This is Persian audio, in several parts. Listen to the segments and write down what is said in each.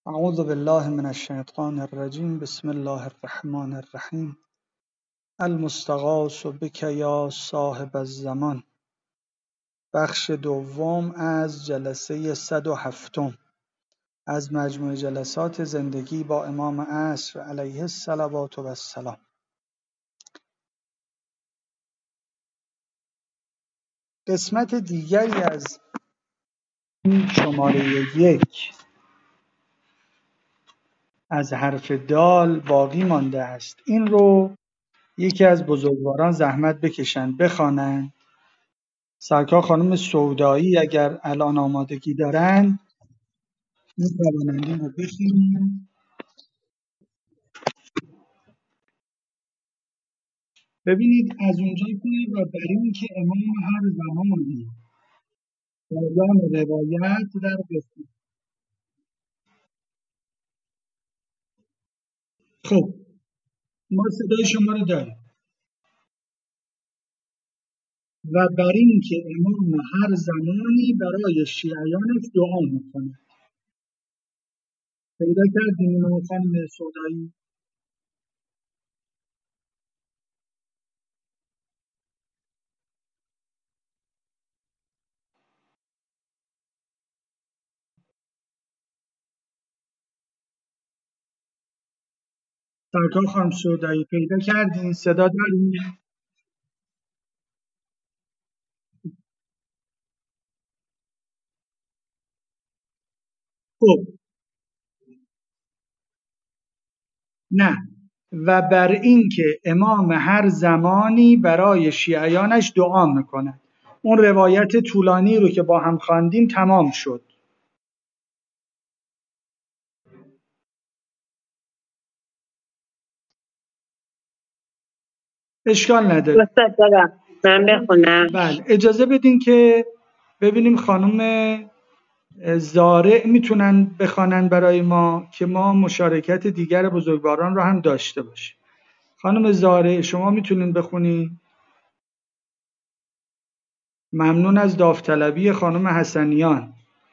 اعوذ بالله من الشیطان الرجیم. بسم الله الرحمن الرحیم. المستغاث بک یا صاحب الزمان. بخش دوم از جلسه 107 از مجموع جلسات زندگی با امام عصر علیه الصلوات و السلام. قسمت دیگری از شماره 1 از حرف دال باقی مانده است. این رو یکی از بزرگواران زحمت بکشند بخوانند. سرکار خانم سودایی اگر الان آمادگی دارن می‌توانند این رو بخونن. ببینید از اونجا که و بر این که امام هر زمانی پایان روایت در قسمت. خب ما صدای شما رو داریم. و بر این که امام هر زمانی برای شیعیانش دعا میکنه. پیدا کردیم امام خانم سودایی؟ سرکار خانم سودایی پیدا کردین؟ صدا داریم؟ خب نه. و بر این که امام هر زمانی برای شیعیانش دعا میکند. اون روایت طولانی رو که با هم خواندیم تمام شد. اشکال نداره. استاد دارم من بخونم. بله اجازه بدین که ببینیم خانم زارع میتونن بخوانن برای ما که ما مشارکت دیگر بزرگواران رو هم داشته باشیم. خانم زارع شما میتونین بخونی؟ ممنون از داوطلبی خانم حسنیان.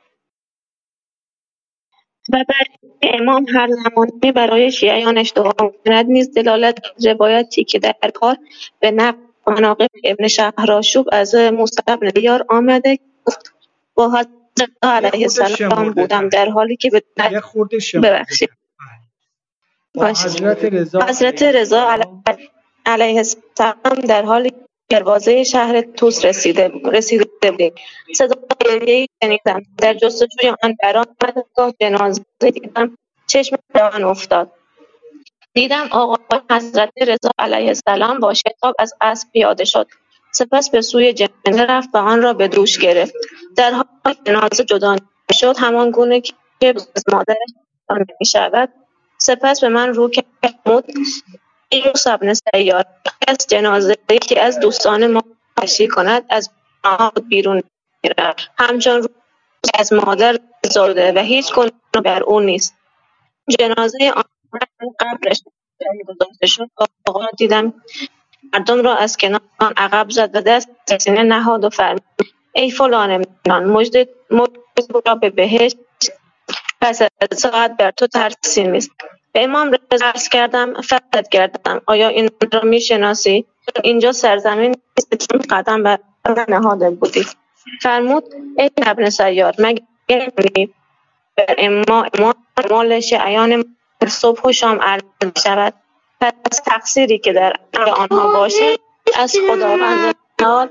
و بر امام هر زمانی برای شیعیانش دعا می‌کند نیز دلالت از روایتی که در کار به نقل مناقب ابن شهرآشوب از موسی بن دیار آمده گفت با حضرت علیه السلام بودم در حالی که یه خورده ببخشید با حضرت رضا علیه السلام در حالی که دروازه شهر طوس رسیده بودیم صدای گریه‌ای شنیدم. در جستجوی آن برآمدگاه جنازه دیدم. چشمم به آن افتاد. دیدم آقای حضرت رضا علیه السلام با شتاب از اسب پیاده شد. سپس به سوی جنازه رفت و آن را به دوش گرفت. در حالی که جنازه جدا شد همان گونه که از مادرش جدا نمی‌شود سپس به من رو کرد فرمود ای موسی بن سیار از جنازه یکی از دوستان ما تشریح کند از نهاد بیرون می‌رود همچون روزی از مادر زاده و هیچ گناهی بر او نیست. جنازه آن قبرش جایی گذاشته شد. آقا دیدم مردم را از کنار آن عقب زد و دست به سینه نهاد و فرمود ای فلان منان مژده را به بهشت پس از ساعت بر تو ترسی نیست. به امام رضا عرض کردم فرد گردم آیا این را میشناسی؟ اینجا سرزمین نیست که قدم بر آن نهاده بودی. فرمود ای ابن سیار مگر نمی‌دانی بر اعمال شیعیان صبح و شام عرض می‌شود پس تقصیری که در امر آنها باشد از خداوند متعال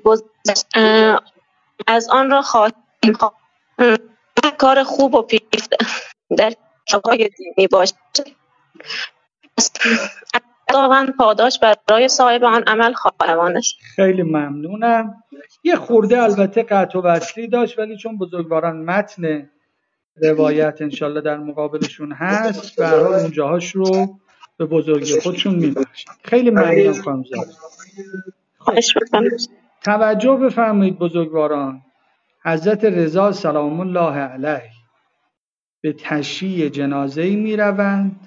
از آن را خواهیم خواست. کار خوب و پیشرفته در کتاب‌های دینی باشد از خداوند پاداش برای صاحب آن عمل خواهانش. خیلی ممنونم. یه خورده البته قطع و وصلی داشت ولی چون بزرگواران متن روایت انشالله در مقابلشون هست به هر حال اونجاهاش رو به بزرگی خودشون میبخشن. خیلی ممنونم خانم زاده. خواهش می‌کنم. توجه بفرمایید بزرگواران. حضرت رضا سلام الله علیه به تشییع جنازه‌ای میروند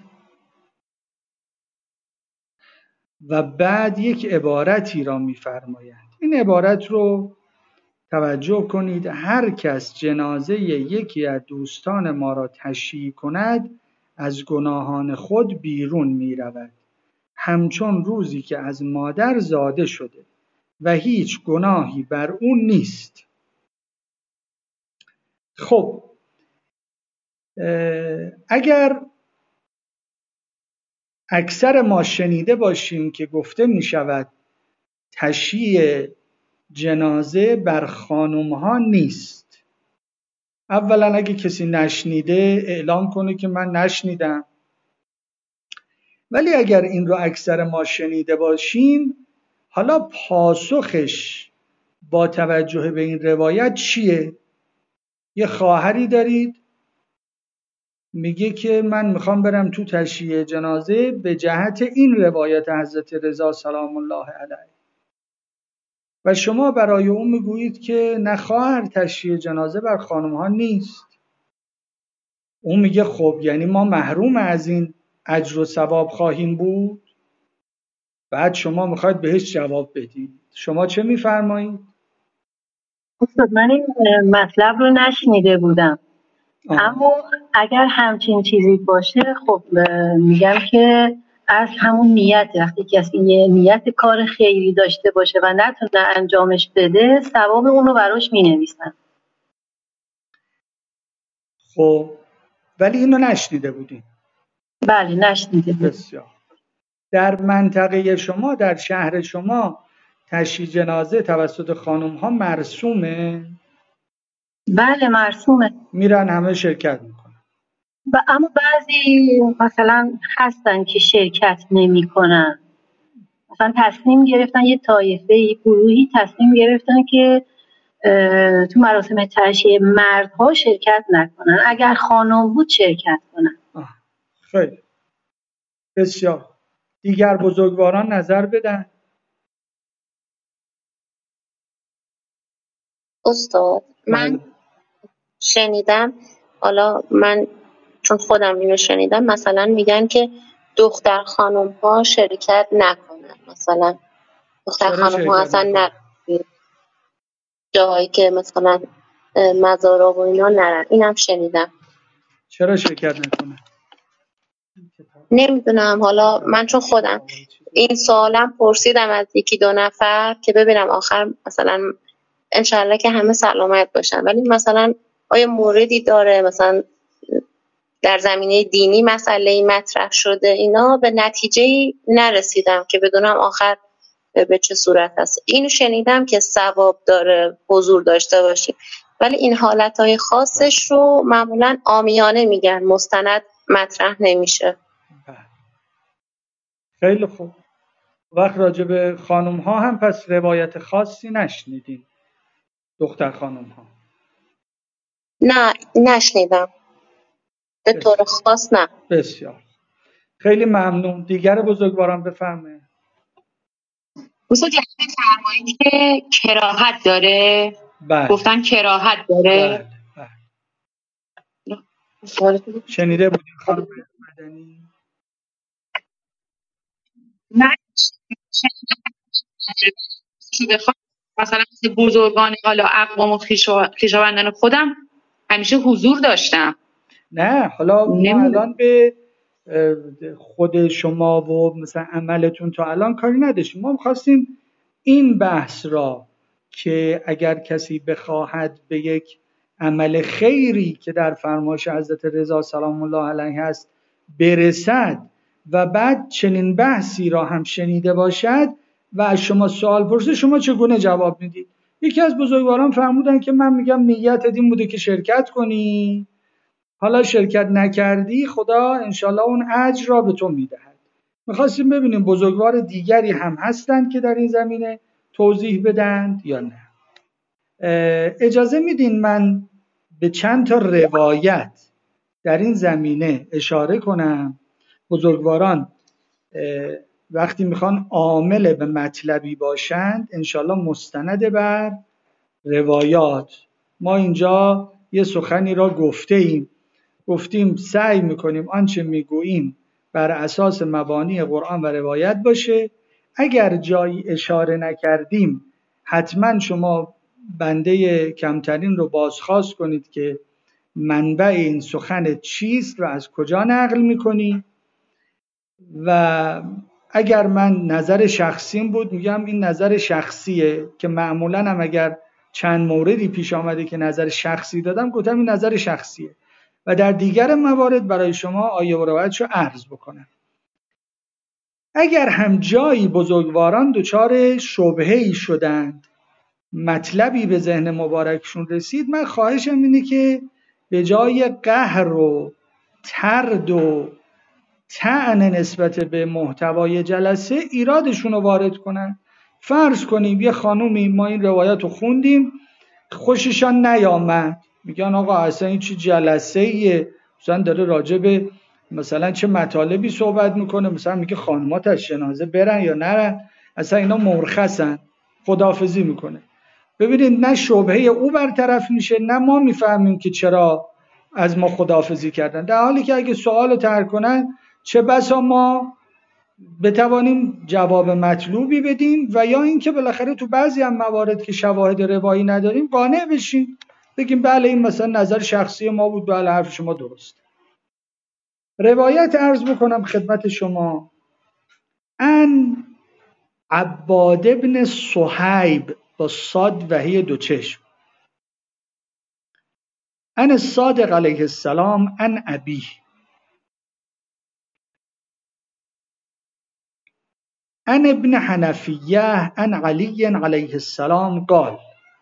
و بعد یک عبارتی را میفرمایند. این عبارت رو توجه کنید هر کس جنازه یکی از دوستان ما را تشییع کند از گناهان خود بیرون می رود، همچون روزی که از مادر زاده شده و هیچ گناهی بر اون نیست. خب اگر اکثر ما شنیده باشیم که گفته می شود تشییع جنازه بر خانم‌ها نیست، اولا اگه کسی نشنیده اعلام کنه که من نشنیدم. ولی اگر این رو اکثر ما شنیده باشیم، حالا پاسخش با توجه به این روایت چیه؟ یه خواهری دارید میگه که من میخوام برم تو تشییع جنازه به جهت این روایت حضرت رضا سلام الله علیه، و شما برای اون میگویید که نه خواهر، تشییع جنازه بر خانم ها نیست. اون میگه خب یعنی ما محروم از این اجر و ثواب خواهیم بود؟ بعد شما میخواید بهش جواب بدید. شما چه میفرمایید؟ استاد من این مطلب رو نشنیده بودم. اما اگر همچین چیزی باشه خب میگم که از همون نیت، وقتی کسی نیت کار خیری داشته باشه و نتونه انجامش بده ثواب اون رو براش مینویسن. خب ولی اینو نشنیده بودین؟ بله نشنیده بودم. بسیار. در منطقه شما، در شهر شما تشییع جنازه توسط خانم ها مرسومه؟ بله مرسومه. میرن همه شرکت میکنن. اما بعضی مثلا هستن که شرکت نمی کنن. مثلا تصمیم گرفتن یه طایفه گروهی تصمیم گرفتن که تو مراسم تشییع مردها شرکت نکنن، اگر خانم بود شرکت کنن. خیلی بسیار. دیگر بزرگواران نظر بدن. استاد من شنیدم، حالا من چون خودم اینو شنیدم، مثلا میگن که دختر خانم ها شرکت نکنن، مثلا دختر خانم ها اصلا نرن جاهایی که مثلا مزارا و اینا نرن. اینم شنیدم. چرا شرکت نکنن؟ نمیدونم، حالا من چون خودم این سوالم پرسیدم از یکی دو نفر که ببینم آخر مثلا انشالله که همه سلامت باشن، ولی مثلا آیا موردی داره مثلا در زمینه دینی مسئله مطرح شده، اینا به نتیجه نرسیدم که بدونم آخر به چه صورت هست. اینو شنیدم که ثواب داره حضور داشته باشیم، ولی این حالتهای خاصش رو معمولا عامیانه میگن، مستند مطرح نمیشه. خیلی خوب. وقت راجع به خانم ها هم پس روایت خاصی نشنیدین؟ دختر خانم ها نه نشنیدم به طور خاص. نه. بسیار خیلی ممنون. دیگر بزرگواران بفرمایید. استاد جلسه فرمایید که کراهت داره. بله. گفتن کراهت داره. بله. شنیده بودین خانم مدنی؟ نه مثلا بزرگان حالا اقوام و خویشاوندان خودم همیشه حضور داشتم. نه حالا ما الان به خود شما و مثلا عملتون تا الان کاری نداشتیم. ما می‌خواستیم این بحث را که اگر کسی بخواهد به یک عمل خیری که در فرمایش حضرت رضا سلام الله علیه است برسد و بعد چنین بحثی را هم شنیده باشد و از شما سوال پرسه، شما چگونه جواب میدید؟ یکی از بزرگواران فرمودن که من میگم نیتت این بوده که شرکت کنی، حالا شرکت نکردی خدا انشالله اون اجر را به تو میدهد. میخواستیم ببینیم بزرگوار دیگری هم هستند که در این زمینه توضیح بدند یا نه. اجازه میدین من به چند تا روایت در این زمینه اشاره کنم. بزرگواران وقتی میخوان عامل به مطلبی باشند انشالله مستند بر روایات. ما اینجا یه سخنی را گفتیم سعی میکنیم آنچه میگوییم بر اساس مبانی قرآن و روایت باشه. اگر جایی اشاره نکردیم حتما شما بنده کمترین رو بازخواست کنید که منبع این سخن چیست و از کجا نقل میکنی. و اگر من نظر شخصیم بود میگم این نظر شخصیه، که معمولا هم اگر چند موردی پیش آمده که نظر شخصی دادم گفتم این نظر شخصیه و در دیگر موارد برای شما آیه و روایتشو عرض بکنم. اگر هم جایی بزرگواران دچار شبهه‌ای شدند، مطلبی به ذهن مبارکشون رسید، من خواهشم اینه که به جای قهر و طرد و طعن نسبت به محتوای جلسه ایرادشون رو وارد کنن. فرض کنیم یه خانومی ما این روایت رو خوندیم خوششان نیامد، میگن آقا اصلا این چه جلسه ایه، مثلا داره راجع به مثلا چه مطالبی صحبت میکنه، مثلا میگه خانمات از جنازه برن یا نرن، اصلا اینا مرخصن، خداحافظی میکنه. ببینید نه شبهه او برطرف میشه نه ما میفهمیم که چرا از ما خداحافظی کردن، در حالی که اگه سوالو طرح کنن چه بسا ما بتوانیم جواب مطلوبی بدیم و یا اینکه بالاخره تو بعضی هم موارد که شواهد روایی نداریم قانع بشیم بگیم بله این مثلا نظر شخصی ما بود، بله حرف شما درست. روایت عرض بکنم خدمت شما. ان عباد ابن صهیب با صاد و هی دو چشم، ان الصادق علیه السلام ان ابیه ان ابن حنفیه ان علی علیه السلام قال.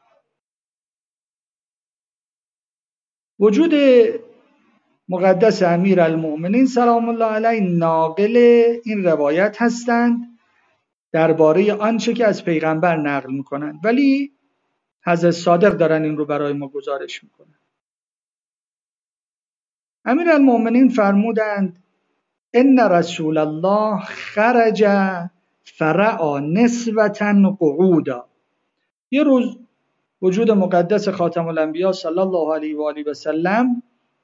وجود مقدس امیر المؤمنین سلام الله علیه ناقل این روایت هستند درباره آنچه که از پیغمبر نقل میکنند، ولی حضرت صادق دارن این رو برای ما گزارش میکنن. امیر المؤمنین فرمودند ان رسول الله خرج فرعا نسبتا قعودا. یه روز وجود مقدس خاتم الانبیا صلی الله علیه و آله و سلم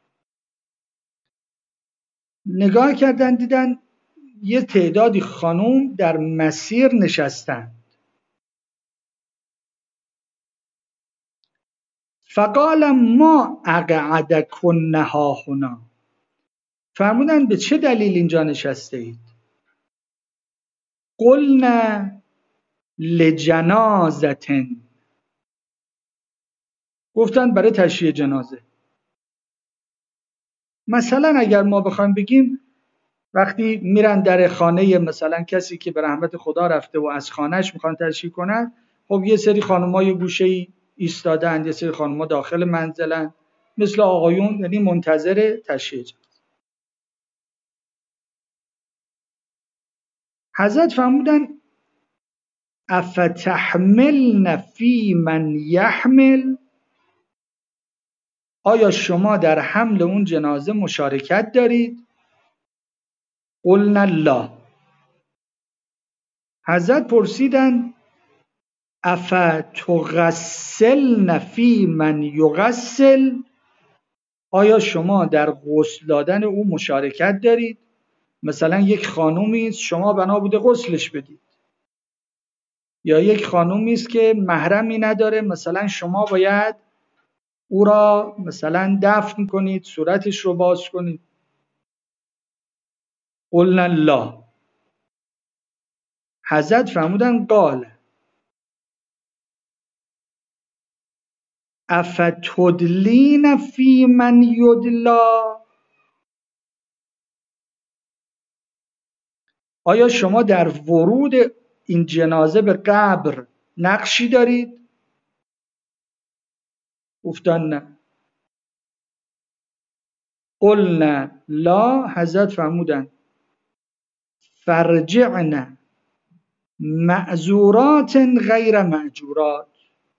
نگاه کردن دیدن یه تعدادی خانوم در مسیر نشستن. فقال ما اقعدکن هاهنا. فرمودن به چه دلیل اینجا نشسته اید؟ قلنا لجنازتن. گفتن برای تشییع جنازه. مثلا اگر ما بخوایم بگیم وقتی میرن در خانه مثلا کسی که به رحمت خدا رفته و از خانهش میخوان تشییع کنن، خب یه سری خانم‌ها یه گوشه‌ای ایستادن، یه سری خانم‌ها داخل منزلن مثل آقایون، یعنی منتظر تشییع جنازه. حضرت فرمودن افتحملن فی من یحمل. آیا شما در حمل اون جنازه مشارکت دارید؟ قلنا لا. حضرت پرسیدن افتغسلن فی من یغسل. آیا شما در غسل دادن او مشارکت دارید؟ مثلا یک خانومی است شما بنا بوده غسلش بدید، یا یک خانومی است که محرمی نداره مثلا شما باید او را مثلا دفن کنید، صورتش رو باز کنید. قلنا لا. حضرت فرمودن قال افتدلین فی من یدلا. آیا شما در ورود این جنازه به قبر نقشی دارید؟ گفتن نه. قلنا لا. حضرت فرمودن فرجعنا معذورات غیر معجورات.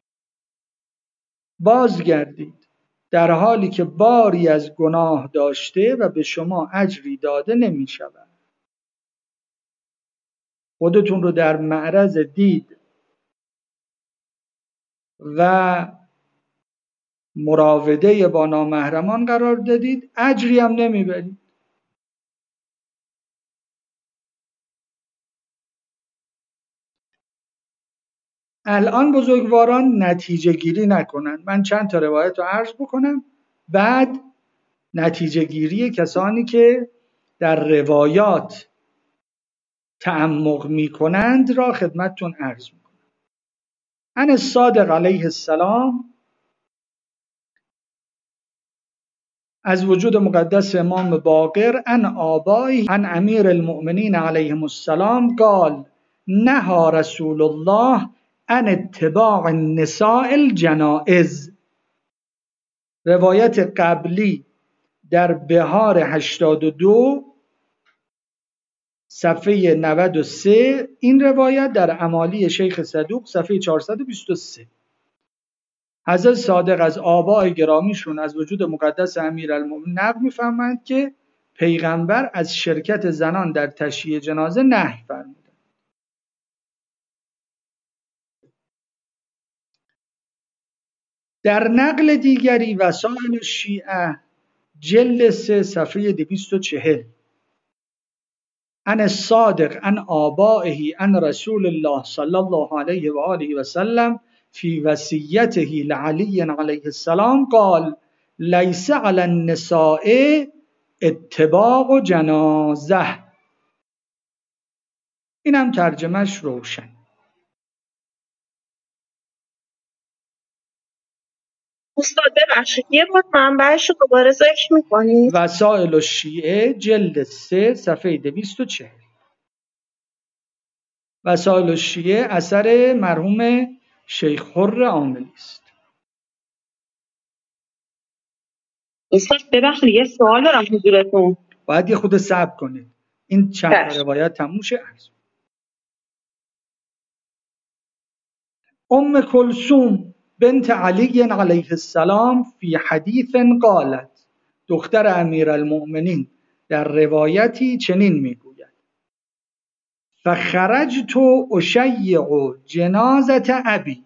بازگردید در حالی که باری از گناه داشته و به شما اجری داده نمی شود. خودتون رو در معرض دید و مراوده با نامحرمان قرار دادید، اجری هم نمی برید. الان بزرگواران نتیجه گیری نکنن. من چند تا روایت رو عرض بکنم، بعد نتیجه گیری کسانی که در روایات تعمق میکنند را خدمتتون عرض میکنم. عن الصادق علیه السلام، از وجود مقدس امام باقر، عن آبائه عن امیر المؤمنین علیهم السلام قال نهى رسول الله عن اتباع النساء الجنائز. روایت قبلی در بهار 82 صفحه 93، این روایت در امالی شیخ صدوق صفحه 423. حضرت صادق از آباء گرامیشون از وجود مقدس امیرالمومنین نقل می‌فرمایند که پیغمبر از شرکت زنان در تشییع جنازه نهی فرمودند. در نقل دیگری وسائل الشیعه جلد 3 صفحه 240، عن الصادق عن آبائه عن رسول الله صلی الله علیه و آله و سلم فی وصیته لعلی علیه السلام قال لیس علی النساء اتباع جنازه. اینم ترجمهش روشن. استاد ببخشید یه بار منبعش رو دوباره ذکر میکنید؟ وسائل الشیعه جلد 3 صفحه 240. وسائل الشیعه اثر مرحوم شیخ حر عاملی است. استاد ببخشید یه سوال دارم حضورتون. باید یه خود صبر کنید این چند روایت تموم شه. ام کلثوم بنت علی علیه السلام فی حدیث قالت، دختر امیرالمؤمنین در روایتی چنین میگوید فخرجت اشیع جنازة ابی،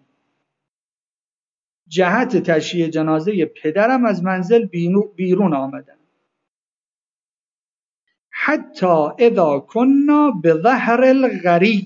جهت تشییع جنازه پدرم از منزل بیرون آمدم، حتی اذا کنا بظهر الغری،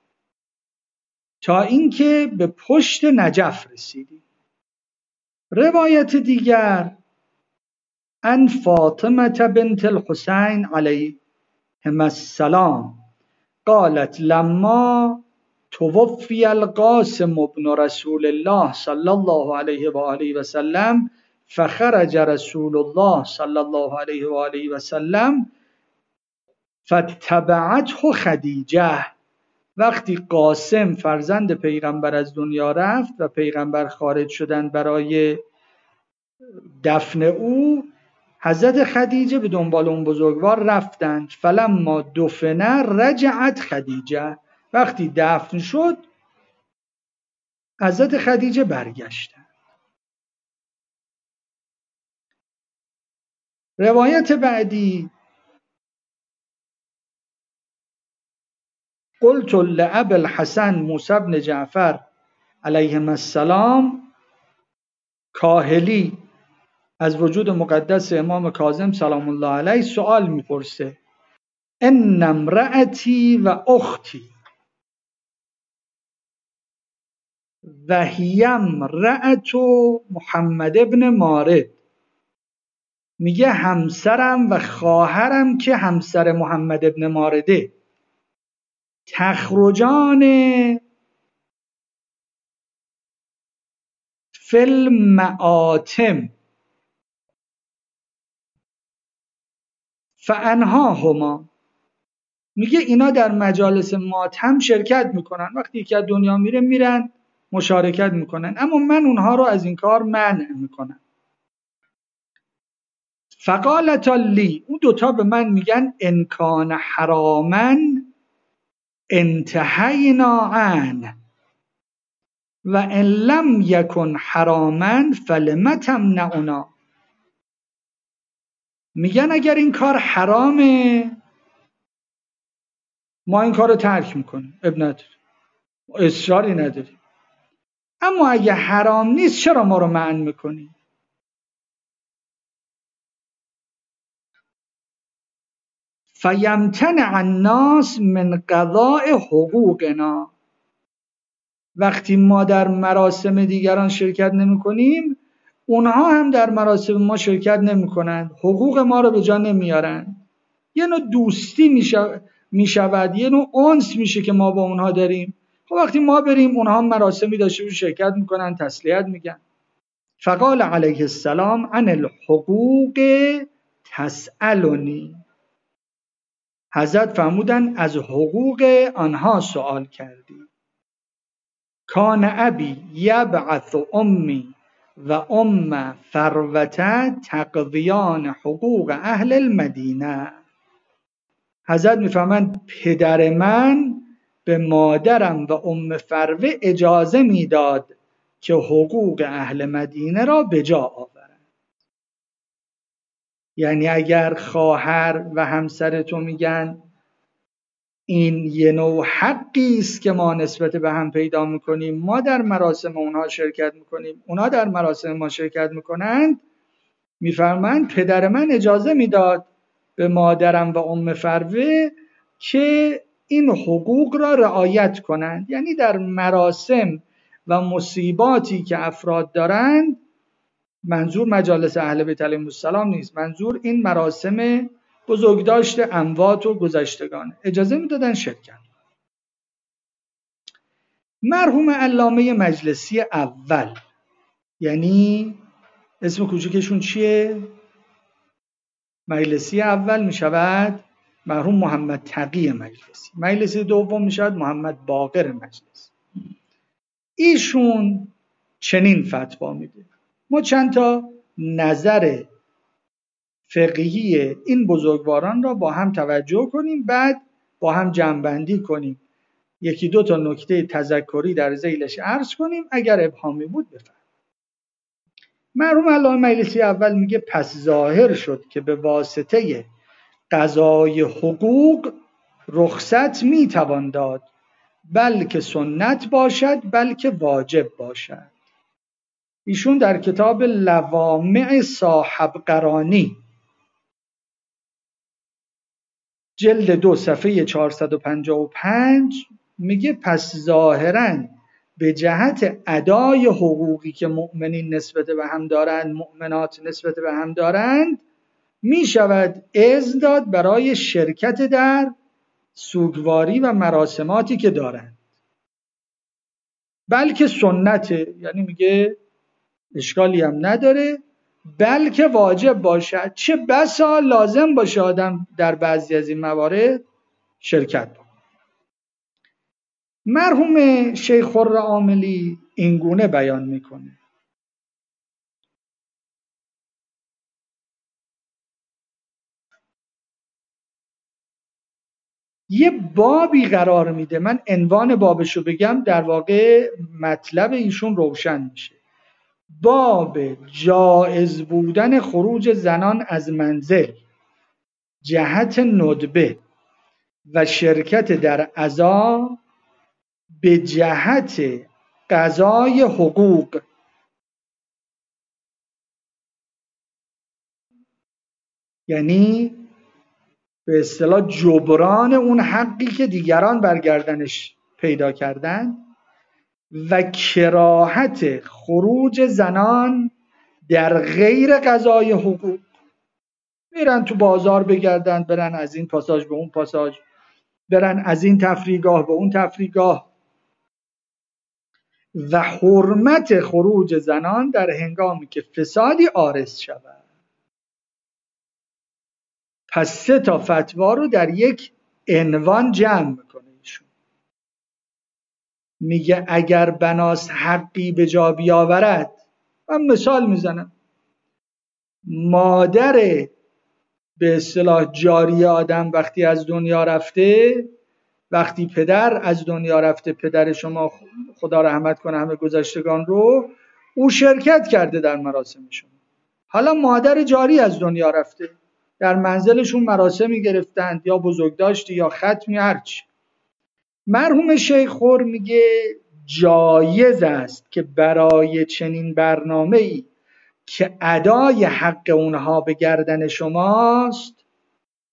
تا اینکه به پشت نجف رسیدیم. روایت دیگر ان فاطمه بنت الحسین علیهم السلام قالت لما توفی القاسم ابن رسول الله صلی الله علیه و آله و سلم فخرج رسول الله صلی الله علیه و آله و سلم فاتبعته خدیجه. وقتی قاسم فرزند پیغمبر از دنیا رفت و پیغمبر خارج شدن برای دفن او، حضرت خدیجه به دنبال اون بزرگوار رفتند. فلما دفن رجعت خدیجه، وقتی دفن شد حضرت خدیجه برگشتند. روایت بعدی قلت لأبی الحسن موسی بن جعفر علیهم السلام کاهلی از وجود مقدس امام کاظم سلام الله علیه سوال میپرسه ان امرأتی و اختی و هی امرأة محمد ابن مارد، میگه همسرم و خواهرم که همسر محمد ابن مارده تخرجان فی المآتم فانهاهما، میگه اینا در مجالس ماتم شرکت میکنن، وقتی که از دنیا میرن مشارکت میکنن، اما من اونها رو از این کار منع میکنم. فقالتا لی، اون دوتا به من میگن ان کان حراما انتهینا عنه و ان لم یکن حراما فلم تمنعنا. میگن اگر این کار حرامه ما این کار رو ترک میکنیم، اب نداره، اصراری نداریم، اما اگه حرام نیست چرا ما رو منع میکنی؟ فیمتنع الناس من قضاء حقوقنا، وقتی ما در مراسم دیگران شرکت نمی کنیم، اونها هم در مراسم ما شرکت نمی کنند، حقوق ما رو به جا نمیارن. یه نوع دوستی می شود، یه نوع انس میشه که ما با اونها داریم. خب وقتی ما بریم اونها مراسمی داشته و شرکت میکنن، تسلیت میگن. فقال علیه السلام عن الحقوق تسألنی. حضرت فرمودن از حقوق آنها سوال کردی. کان ابی یبعث امی و ام فروته تقضیان حقوق اهل المدینه. حضرت میفهمند پدر من به مادرم و ام فروه اجازه میداد که حقوق اهل مدینه را به جا آورند. یعنی اگر خواهر و همسر تو میگن این یه نوع حقی است که ما نسبت به هم پیدا میکنیم، ما در مراسم اونها شرکت میکنیم، اونها در مراسم ما شرکت میکنند، میفرمایند پدر من اجازه میداد به مادرم و ام فروه که این حقوق را رعایت کنند. یعنی در مراسم و مصیباتی که افراد دارند، منظور مجالس اهل بیت علیهم السلام نیست، منظور این مراسم بزرگداشت اموات و گذشتگان، اجازه میدادن شرکت. مرحوم علامه مجلسی اول، یعنی اسم کوچکشون چیه؟ مجلسی اول میشود مرحوم محمد تقی مجلسی، مجلسی دوم میشود محمد باقر مجلسی. ایشون چنین فتوا میده. ما چند تا نظر فقهی این بزرگواران را با هم توجه کنیم، بعد با هم جمع‌بندی کنیم، یکی دو تا نکته تذکری در ذیلش عرض کنیم، اگر ابهامی بود بفرمایید. مرحوم علامه مجلسی اول میگه پس ظاهر شد که به واسطه قضای حقوق رخصت میتوان داد، بلکه سنت باشد بلکه واجب باشد. ایشون در کتاب لوامع صاحب قرانی جلد 2 صفحه 455 میگه پس ظاهراً به جهت ادای حقوقی که مؤمنین نسبت به هم دارند، مؤمنات نسبت به هم دارند، می شود اذن داد برای شرکت در سوگواری و مراسماتی که دارند، بلکه سنته، یعنی میگه اشکالی هم نداره، بلکه واجب باشد، چه بسا لازم باشه آدم در بعضی از این موارد شرکت بکنه. مرحوم شیخ خرم عاملی اینگونه بیان میکنه: یه بابی قرار میده، من عنوان بابشو بگم در واقع مطلب ایشون روشن میشه. باب جائز بودن خروج زنان از منزل جهت ندبه و شرکت در عزا به جهت قضای حقوق. یعنی به اصطلاح جبران اون حقی که دیگران برگردنش پیدا کردن و کراهت خروج زنان در غیر قضای حقوق. برن تو بازار بگردن، برن از این پاساژ به اون پاساژ، برن از این تفریحگاه به اون تفریحگاه، و حرمت خروج زنان در هنگامی که فسادی عارض شود. پس 3 تا فتوا رو در یک عنوان جمع میکنه ایشون. میگه اگر بناس حقی به جا بیاورد، من مثال میزنم، مادر به اصطلاح جاری آدم وقتی از دنیا رفته، وقتی پدر از دنیا رفته، پدر شما خدا رحمت کنه همه گذشتگان رو، او شرکت کرده در مراسم شما. حالا مادر جاری از دنیا رفته، در منزلشون مراسمی گرفتند، یا بزرگداشتی یا ختمی، هرچی. مرحوم شیخ خور میگه جایز است که برای چنین برنامه‌ای که ادای حق اونها به گردن شماست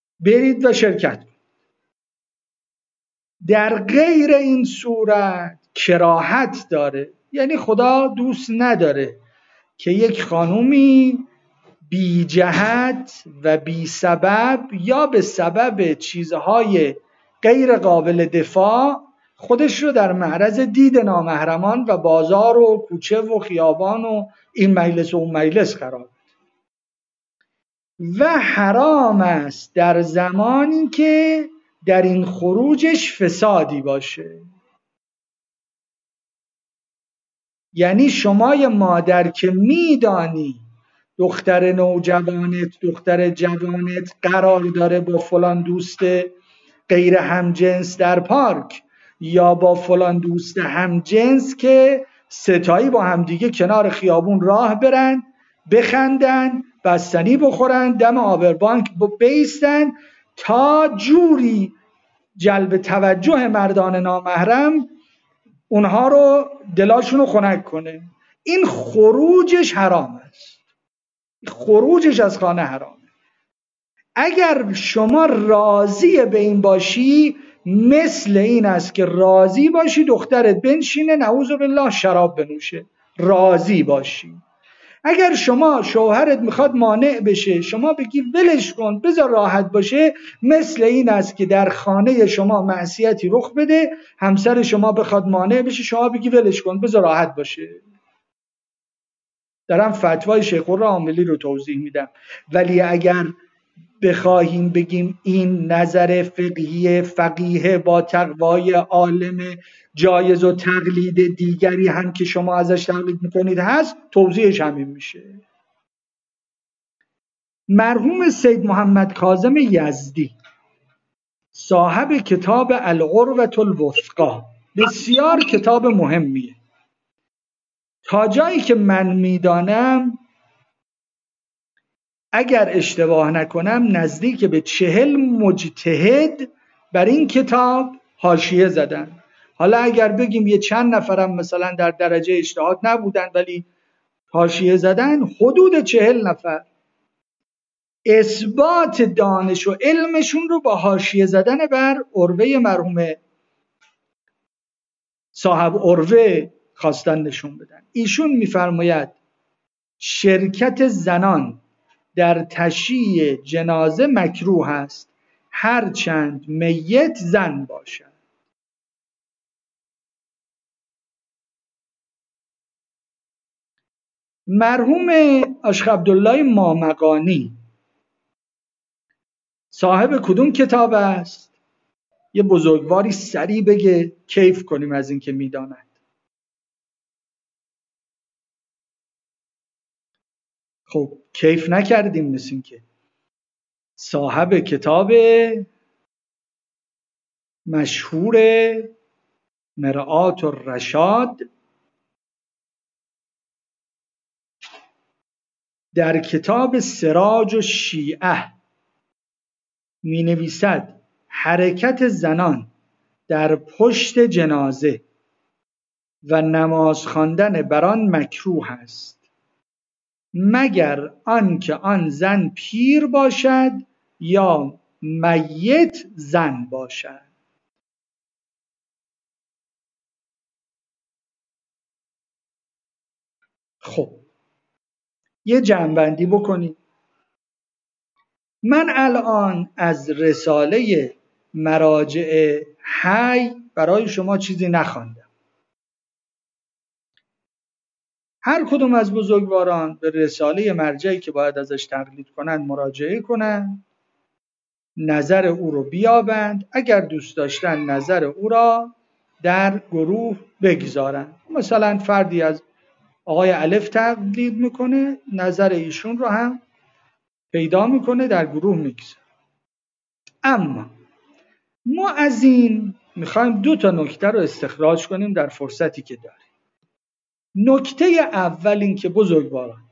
برید و شرکت کنید. در غیر این صورت کراهت داره، یعنی خدا دوست نداره که یک خانومی بی جهت و بی سبب یا به سبب چیزهای غیر قابل دفاع خودش رو در معرض دید نامحرمان و بازار و کوچه و خیابان و این مجلس و اون مجلس قرار بده. و حرام است در زمانی که در این خروجش فسادی باشه. یعنی شما یه مادر که میدانی دختر نوجوانت، دختر جوانت قرار داره با فلان دوست غیر همجنس در پارک یا با فلان دوست همجنس که ستایی با همدیگه کنار خیابون راه برن، بخندن، بستنی بخورن، دم آبربانک بیستن تا جوری جلب توجه مردان نامحرم اونها رو دلاشون رو خنک کنه. این خروجش حرام است، خروجش از خانه حرامه. اگر شما راضی به این باشی، مثل این است که راضی باشی دخترت بنشینه نعوذ بالله شراب بنوشه، راضی باشی. اگر شما شوهرت میخواد مانع بشه، شما بگی ولش کن بذار راحت باشه، مثل این است که در خانه شما معصیتی رخ بده، همسر شما بخواد مانع بشه، شما بگی ولش کن بذار راحت باشه. دارم فتوای شیخ العاملی رو توضیح میدم. ولی اگر بخواهیم بگیم این نظر فقیه با تقوای عالم جایز و تقلید دیگری هم که شما ازش تقلید میکنید هست، توضیحش همین میشه. مرحوم سید محمد کاظم یزدی صاحب کتاب العروة الوثقی، بسیار کتاب مهمیه. تا جایی که من میدانم اگر اشتباه نکنم نزدیک به 40 مجتهد بر این کتاب حاشیه زدن. حالا اگر بگیم یه چند نفرم مثلا در درجه اجتهاد نبودن ولی حاشیه زدن، حدود 40 نفر اثبات دانش و علمشون رو با حاشیه زدن بر عروه مرحوم صاحب عروه خواستن نشون بدن. ایشون میفرماید شرکت زنان در تشییع جنازه مکروه است هرچند میت زن باشد. مرحوم عاشق عبدالله مامقانی صاحب کدوم کتاب است؟ یه بزرگواری سریع بگه کیف کنیم از این که میداند. خب کیف نکردیم، مثل این که صاحب کتاب مشهور مرآت الرشاد در کتاب سراج الشیعه می نویسد حرکت زنان در پشت جنازه و نماز خواندن بر آن مکروه است مگر آنکه آن زن پیر باشد یا میت زن باشد. خب یه جمع‌بندی بکنیم. من الان از رساله مراجع حی برای شما چیزی نخواندم. هر کدوم از بزرگواران به رساله مرجعی که باید ازش تقلید کنن مراجعه کنن، نظر او رو بیابند، اگر دوست داشتن نظر او را در گروه بگذارن. مثلا فردی از آقای الف تقلید میکنه، نظر ایشون رو هم پیدا میکنه در گروه میگذاره. اما ما از این میخوایم 2 نکته رو استخراج کنیم در فرصتی که داریم. نکته اول این که بزرگواران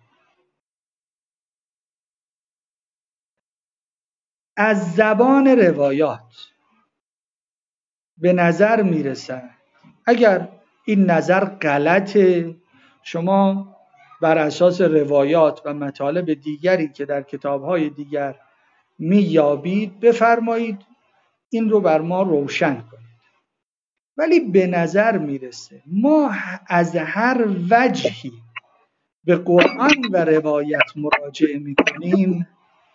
از زبان روایات به نظر میرسد اگر این نظر غلطه، شما بر اساس روایات و مطالب دیگری که در کتاب‌های دیگر میابید بفرمایید این رو بر ما روشن کنید. ولی به نظر میرسه ما از هر وجهی به قرآن و روایت مراجعه میکنیم،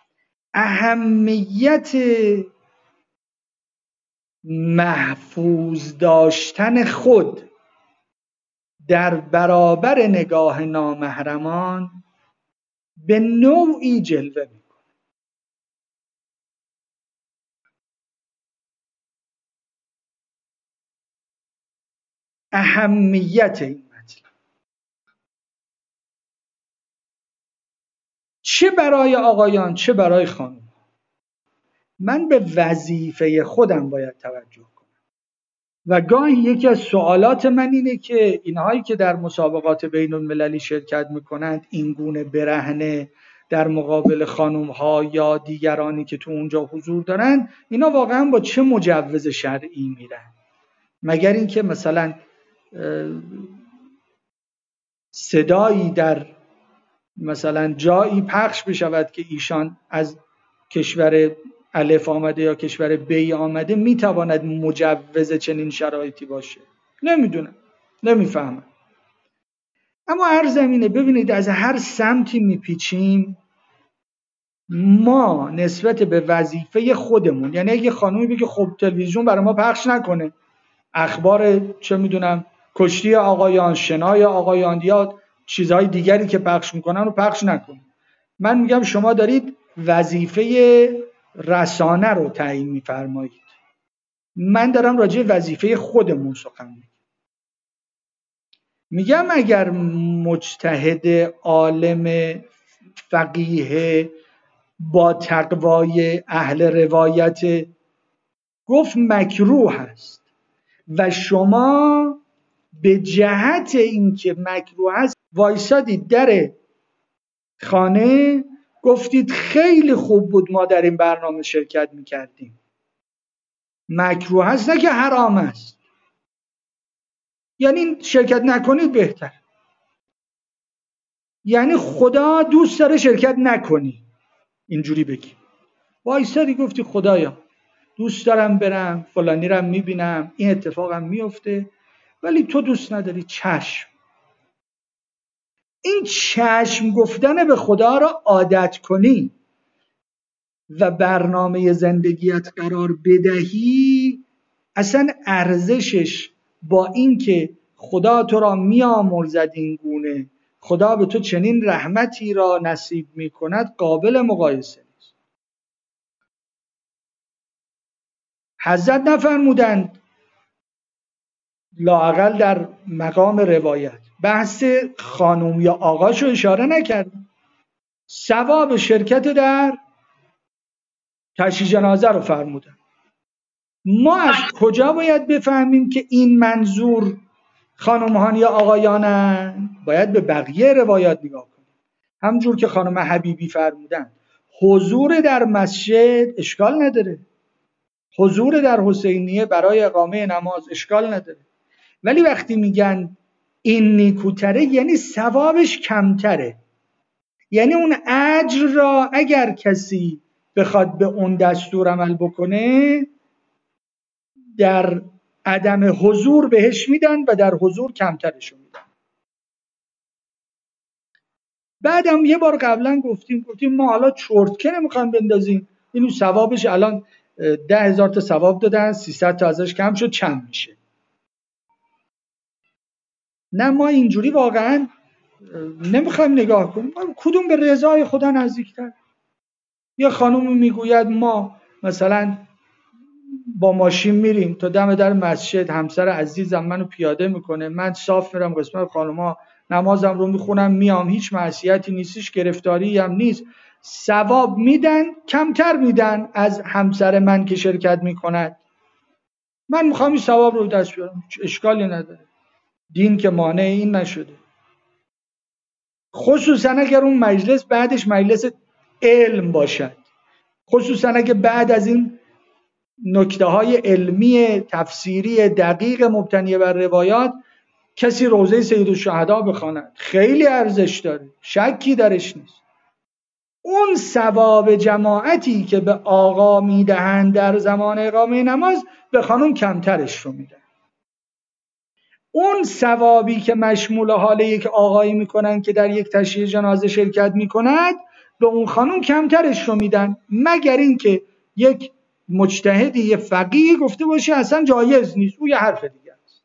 اهمیت محفوظ داشتن خود در برابر نگاه نامحرمان به نوعی جلوه میکنه. اهمیت این مطلب چه برای آقایان چه برای خانم، من به وظیفه خودم باید توجه کنم و گاهی یکی از سوالات من اینه که اینهایی که در مسابقات بین المللی شرکت میکنند این گونه برهنه در مقابل خانم ها یا دیگرانی که تو اونجا حضور دارن، اینا واقعا با چه مجوز شرعی میرن؟ مگر اینکه مثلا صدایی در مثلا جایی پخش بشود که ایشان از کشور الف آمده یا کشور بی آمده، میتواند مجوز چنین شرایطی باشه؟ نمیدونم، نمیفهمم. اما هر زمینه ببینید از هر سمتی میپیچیم ما نسبت به وظیفه خودمون، یعنی اگه خانومی بگه خب تلویزیون برای ما پخش نکنه، اخبار چه میدونم کشتی آقایان، شنای آقایان یا چیزهای دیگری که پخش میکنن رو پخش نکنه، من میگم شما دارید وظیفه رسانه رو تعیین میفرمایید. من دارم راجع وظیفه خودمون سخن میگم. اگر مجتهد عالم فقیه با تقوای اهل روایت گفت مکروه است و شما به جهت اینکه مکروه است وایسادید در خانه گفتید خیلی خوب بود ما در این برنامه شرکت میکردیم، مکروه هست نه که حرام است، یعنی شرکت نکنید بهتر، یعنی خدا دوست داره شرکت نکنی، اینجوری بگی. وایسادی گفتی خدایا دوست دارم برم فلانی رو میبینم، این اتفاقم میفته، ولی تو دوست نداری، چشم. این چشم گفتن به خدا را عادت کنی و برنامه زندگیت قرار بدهی، اصلا ارزشش با این که خدا تو را میامرزد این گونه، خدا به تو چنین رحمتی را نصیب میکند، قابل مقایسه نیست. حضرت نفرمودند لااقل در مقام روایت بحث خانوم یا آقاشو اشاره نکرد، ثواب شرکت در تشییع جنازه رو فرمودن. ما از کجا باید بفهمیم که این منظور خانومهان یا آقایانن؟ باید به بقیه روایات نگاه کنیم. همجور که خانم حبیبی فرمودن حضور در مسجد اشکال نداره، حضور در حسینیه برای اقامه نماز اشکال نداره، ولی وقتی میگن این نیکوتره یعنی ثوابش کمتره، یعنی اون اجر را اگر کسی بخواد به اون دستور عمل بکنه در عدم حضور بهش میدن و در حضور کمترش میدن. بعدم یه بار قبلا گفتیم ما حالا چرتکه نمیخوایم بندازیم، اینو ثوابش الان 10,000 تا ثواب دادن، 300 تا ازش کم شد، چند میشه؟ نه، ما اینجوری واقعا نمیخوایم نگاه کنیم. کدوم به رضای خدا نزدیکتر؟ یه خانومی میگوید ما مثلا با ماشین میریم تا دم در مسجد، همسر عزیزم منو پیاده میکنه، من صاف میرم قسمت خانوما نمازم رو میخونم میام، هیچ معصیتی نیستش، گرفتاری هم نیست، ثواب میدن، کمتر میدن از همسر من که شرکت میکند. من میخوام این ثواب رو دست بیارم، اشکالی نداره، دین که مانع این نشده. خصوصا اگر اون مجلس بعدش مجلس علم باشد، خصوصا اگه بعد از این نکته‌های علمی تفسیری دقیق مبتنی بر روایات کسی روضه سید الشهدا بخواند، خیلی ارزش داره، شکی درش نیست. اون ثواب جماعتی که به آقا میدهند در زمان اقامه نماز به خانم کمترش رو میدن. اون ثوابی که مشمول حال یک آقایی میکنن که در یک تشییع جنازه شرکت میکند به اون خانم کمترش رو میدن، مگر اینکه یک مجتهدی، یه فقیه گفته باشه اصلا جایز نیست، او یه حرف دیگه است.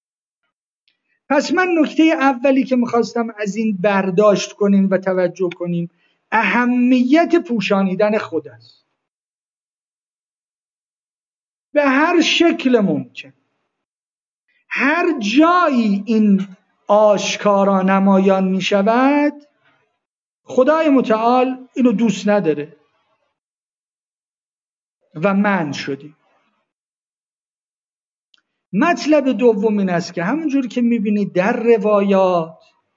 پس من نکته اولی که میخواستم از این برداشت کنیم و توجه کنیم اهمیت پوشانیدن خود است به هر شکل ممکن. هر جایی این آشکارا نمایان می شود خدای متعال اینو دوست نداره و منع شدیم. مطلب دوم این است که همونجور که می بینید در روایات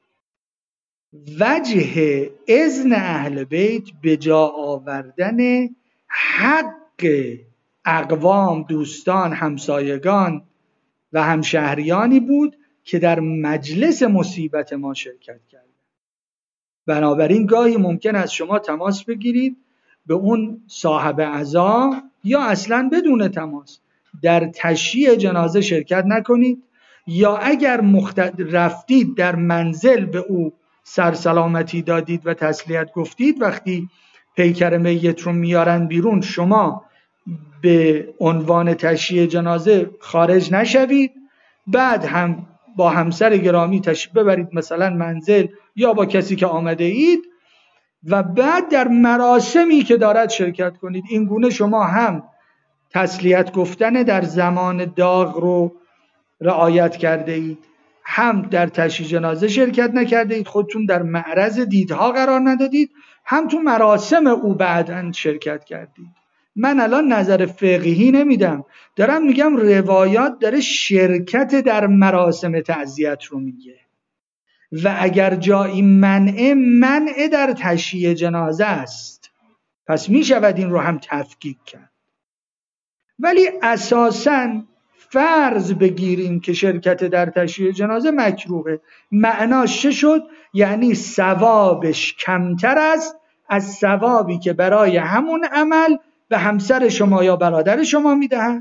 وجه اذن اهل بیت به جا آوردن حق اقوام، دوستان، همسایگان و همشهریانی بود که در مجلس مصیبت ما شرکت کردند. بنابراین گاهی ممکن است شما تماس بگیرید به اون صاحب عزا یا اصلا بدون تماس در تشییع جنازه شرکت نکنید، یا اگر رفتید در منزل به او سرسلامتی دادید و تسلیت گفتید، وقتی پیکر میت رو میارن بیرون شما به عنوان تشییع جنازه خارج نشوید، بعد هم با همسر گرامی تشریف ببرید مثلا منزل یا با کسی که آمده اید و بعد در مراسمی که دارد شرکت کنید. این گونه شما هم تسلیت گفتن در زمان داغ رو رعایت کرده اید، هم در تشییع جنازه شرکت نکرده اید، خودتون در معرض دیدها قرار ندادید، هم تو مراسم او بعداً شرکت کردید. من الان نظر فقهی نمیدم، دارم میگم روایات داره شرکت در مراسم تعزیت رو میگه و اگر جایی منع در تشییع جنازه است پس میشود این رو هم تفکیک کرد. ولی اساساً فرض بگیریم که شرکت در تشییع جنازه مکروهه، معناش چه شد؟ یعنی ثوابش کمتر است از ثوابی که برای همون عمل به همسر شما یا برادر شما میدهند.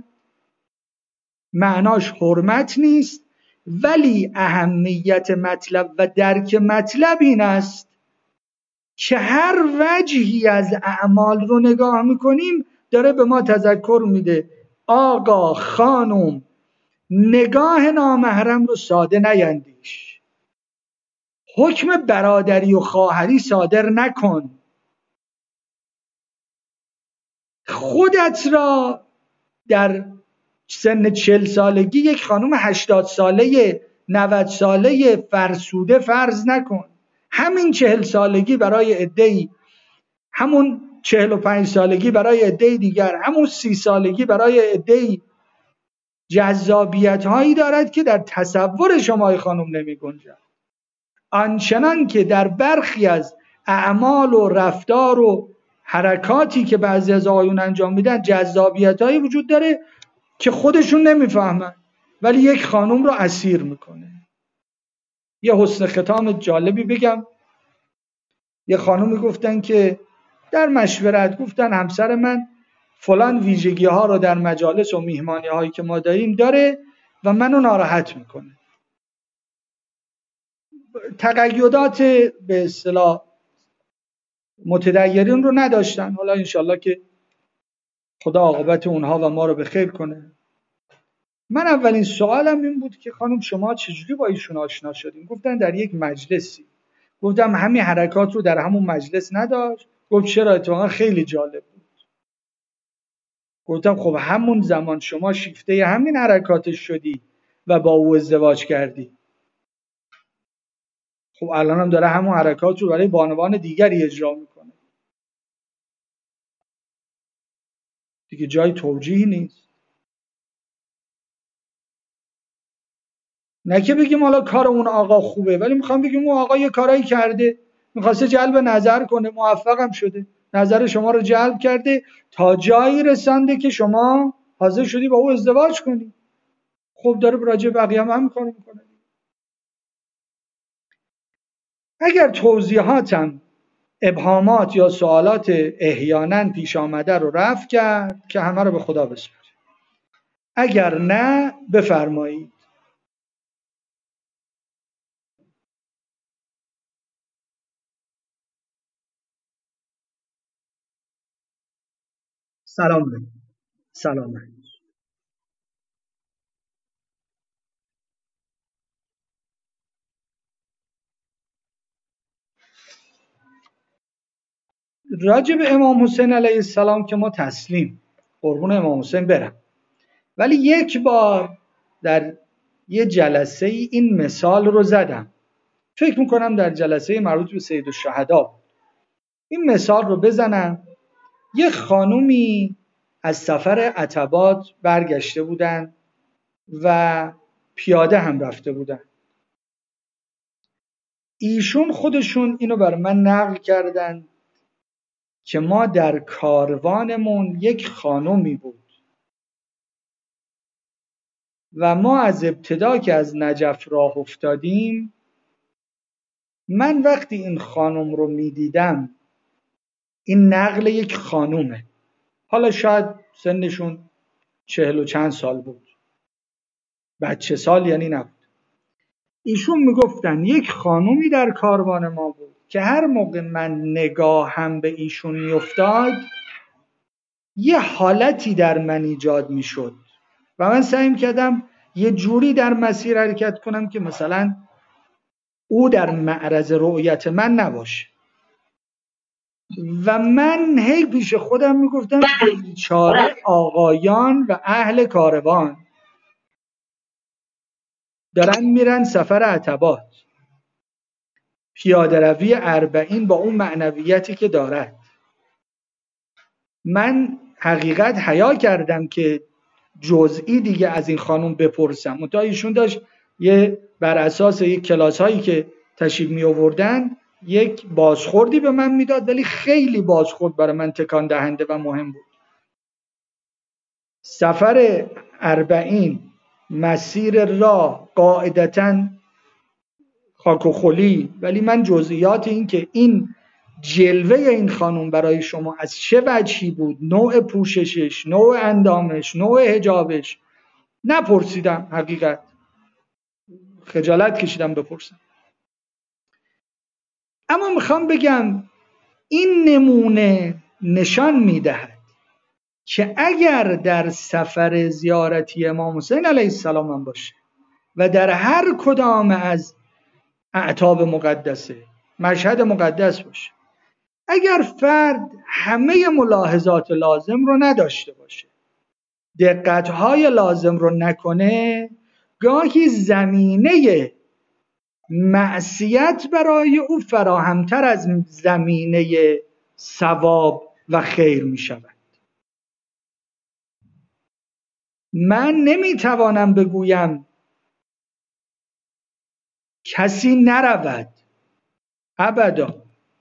معناش حرمت نیست، ولی اهمیت مطلب و درک مطلب این است که هر وجهی از اعمال رو نگاه میکنیم داره به ما تذکر میده آقا خانم نگاه نامحرم رو ساده نیندیش، حکم برادری و خواهری صادر نکن، خودت را در سن 40 سالگی یک خانم 80 ساله 90 ساله فرسوده فرض نکن. همین 40 سالگی برای عده‌ای، همون 45 سالگی برای عده‌ای دیگر، همون 30 سالگی برای عده‌ای جذابیت هایی دارد که در تصور شما خانم نمی گنجد. آنچنان که در برخی از اعمال و رفتار و حرکاتی که بعضی از آقایون انجام میدن جذابیت هایی وجود داره که خودشون نمیفهمن ولی یک خانم رو اسیر میکنه. یه حسن ختام جالبی بگم. یه خانومی گفتن که در مشورت گفتن همسر من فلان ویژگی ها رو در مجالس و میهمانی هایی که ما داریم داره و منو ناراحت میکنه. تقیدات به اصطلاح متدیرین رو نداشتن. حالا انشالله که خدا عاقبت اونها و ما رو به خیر کنه. من اولین سوالم این بود که خانم شما چجوری با ایشون آشنا شدین؟ گفتن در یک مجلسی. گفتم همین حرکات رو در همون مجلس نداشت؟ گفت چرا؟ اتفاقا خیلی جالب بود. گفتم خب همون زمان شما شیفته همین حرکاتش شدی و با او ازدواج کردی. خب الان هم داره همون حرکات رو برای بانوان دیگری اجرا میکنه. دیگه جای توجیهی نیست. نه که بگیم حالا کار اون آقا خوبه، ولی میخوام بگیم اون آقا یه کارایی کرده، میخواسته جلب نظر کنه، موفقم شده، نظر شما رو جلب کرده تا جایی رسانده که شما حاضر شدی با او ازدواج کنی. خب داره راجع بقیه هم کار میکنه. اگر توضیحاتم ابهامات یا سوالات احیانا پیش آمده رو رفع کرد که همه رو به خدا بسپاریم، اگر نه بفرمایید. سلام. سلام. راجع به امام حسین علیه السلام که ما تسلیم، قربون امام حسین برم، ولی یک بار در یه جلسه این مثال رو زدم، فکر میکنم در جلسه مربوط به سید الشهدا این مثال رو بزنم. یه خانومی از سفر عتبات برگشته بودن و پیاده هم رفته بودن. ایشون خودشون اینو بر من نقل کردن که ما در کاروانمون یک خانومی بود و ما از ابتدا که از نجف راه افتادیم، من وقتی این خانم رو میدیدم، این نقل یک خانومه، حالا شاید سنشون 40 و چند سال بود، بچه سال یعنی نبود. ایشون میگفتن یک خانومی در کاروان ما بود که هر موقع من نگاهم به ایشون میافتاد یه حالتی در من ایجاد میشد و من سعی کردم یه جوری در مسیر حرکت کنم که مثلا او در معرض رؤیت من نباشه و من هی پیش خودم میگفتم بیچاره آقایان و اهل کاروان دارن میرن سفر عتبات، پیاده روی 40 با اون معنویتی که دارد. من حقیقت حیا کردم که جزئی دیگه از این خانم بپرسم، منتها ایشون داشت یه بر اساس یک کلاس هایی که تشریف می آوردن یک بازخوردی به من میداد، ولی خیلی بازخورد برای من تکان دهنده و مهم بود. سفر 40 مسیر راه قاعدتاً خاک و خلی، ولی من جزئیات این که این جلوه این خانم برای شما از چه وجهی بود، نوع پوششش، نوع اندامش، نوع حجابش نپرسیدم، حقیقت خجالت کشیدم بپرسم. اما میخوام بگم این نمونه نشان میدهد که اگر در سفر زیارتی امام حسین علیه السلام هم باشه و در هر کدام از اعتاب مقدسه، مشهد مقدس باشه، اگر فرد همه ملاحظات لازم رو نداشته باشه، دقتهای لازم رو نکنه، گاهی زمینه معصیت برای او فراهمتر از زمینه ثواب و خیر می شود. من نمیتوانم بگویم کسی نرود، ابدا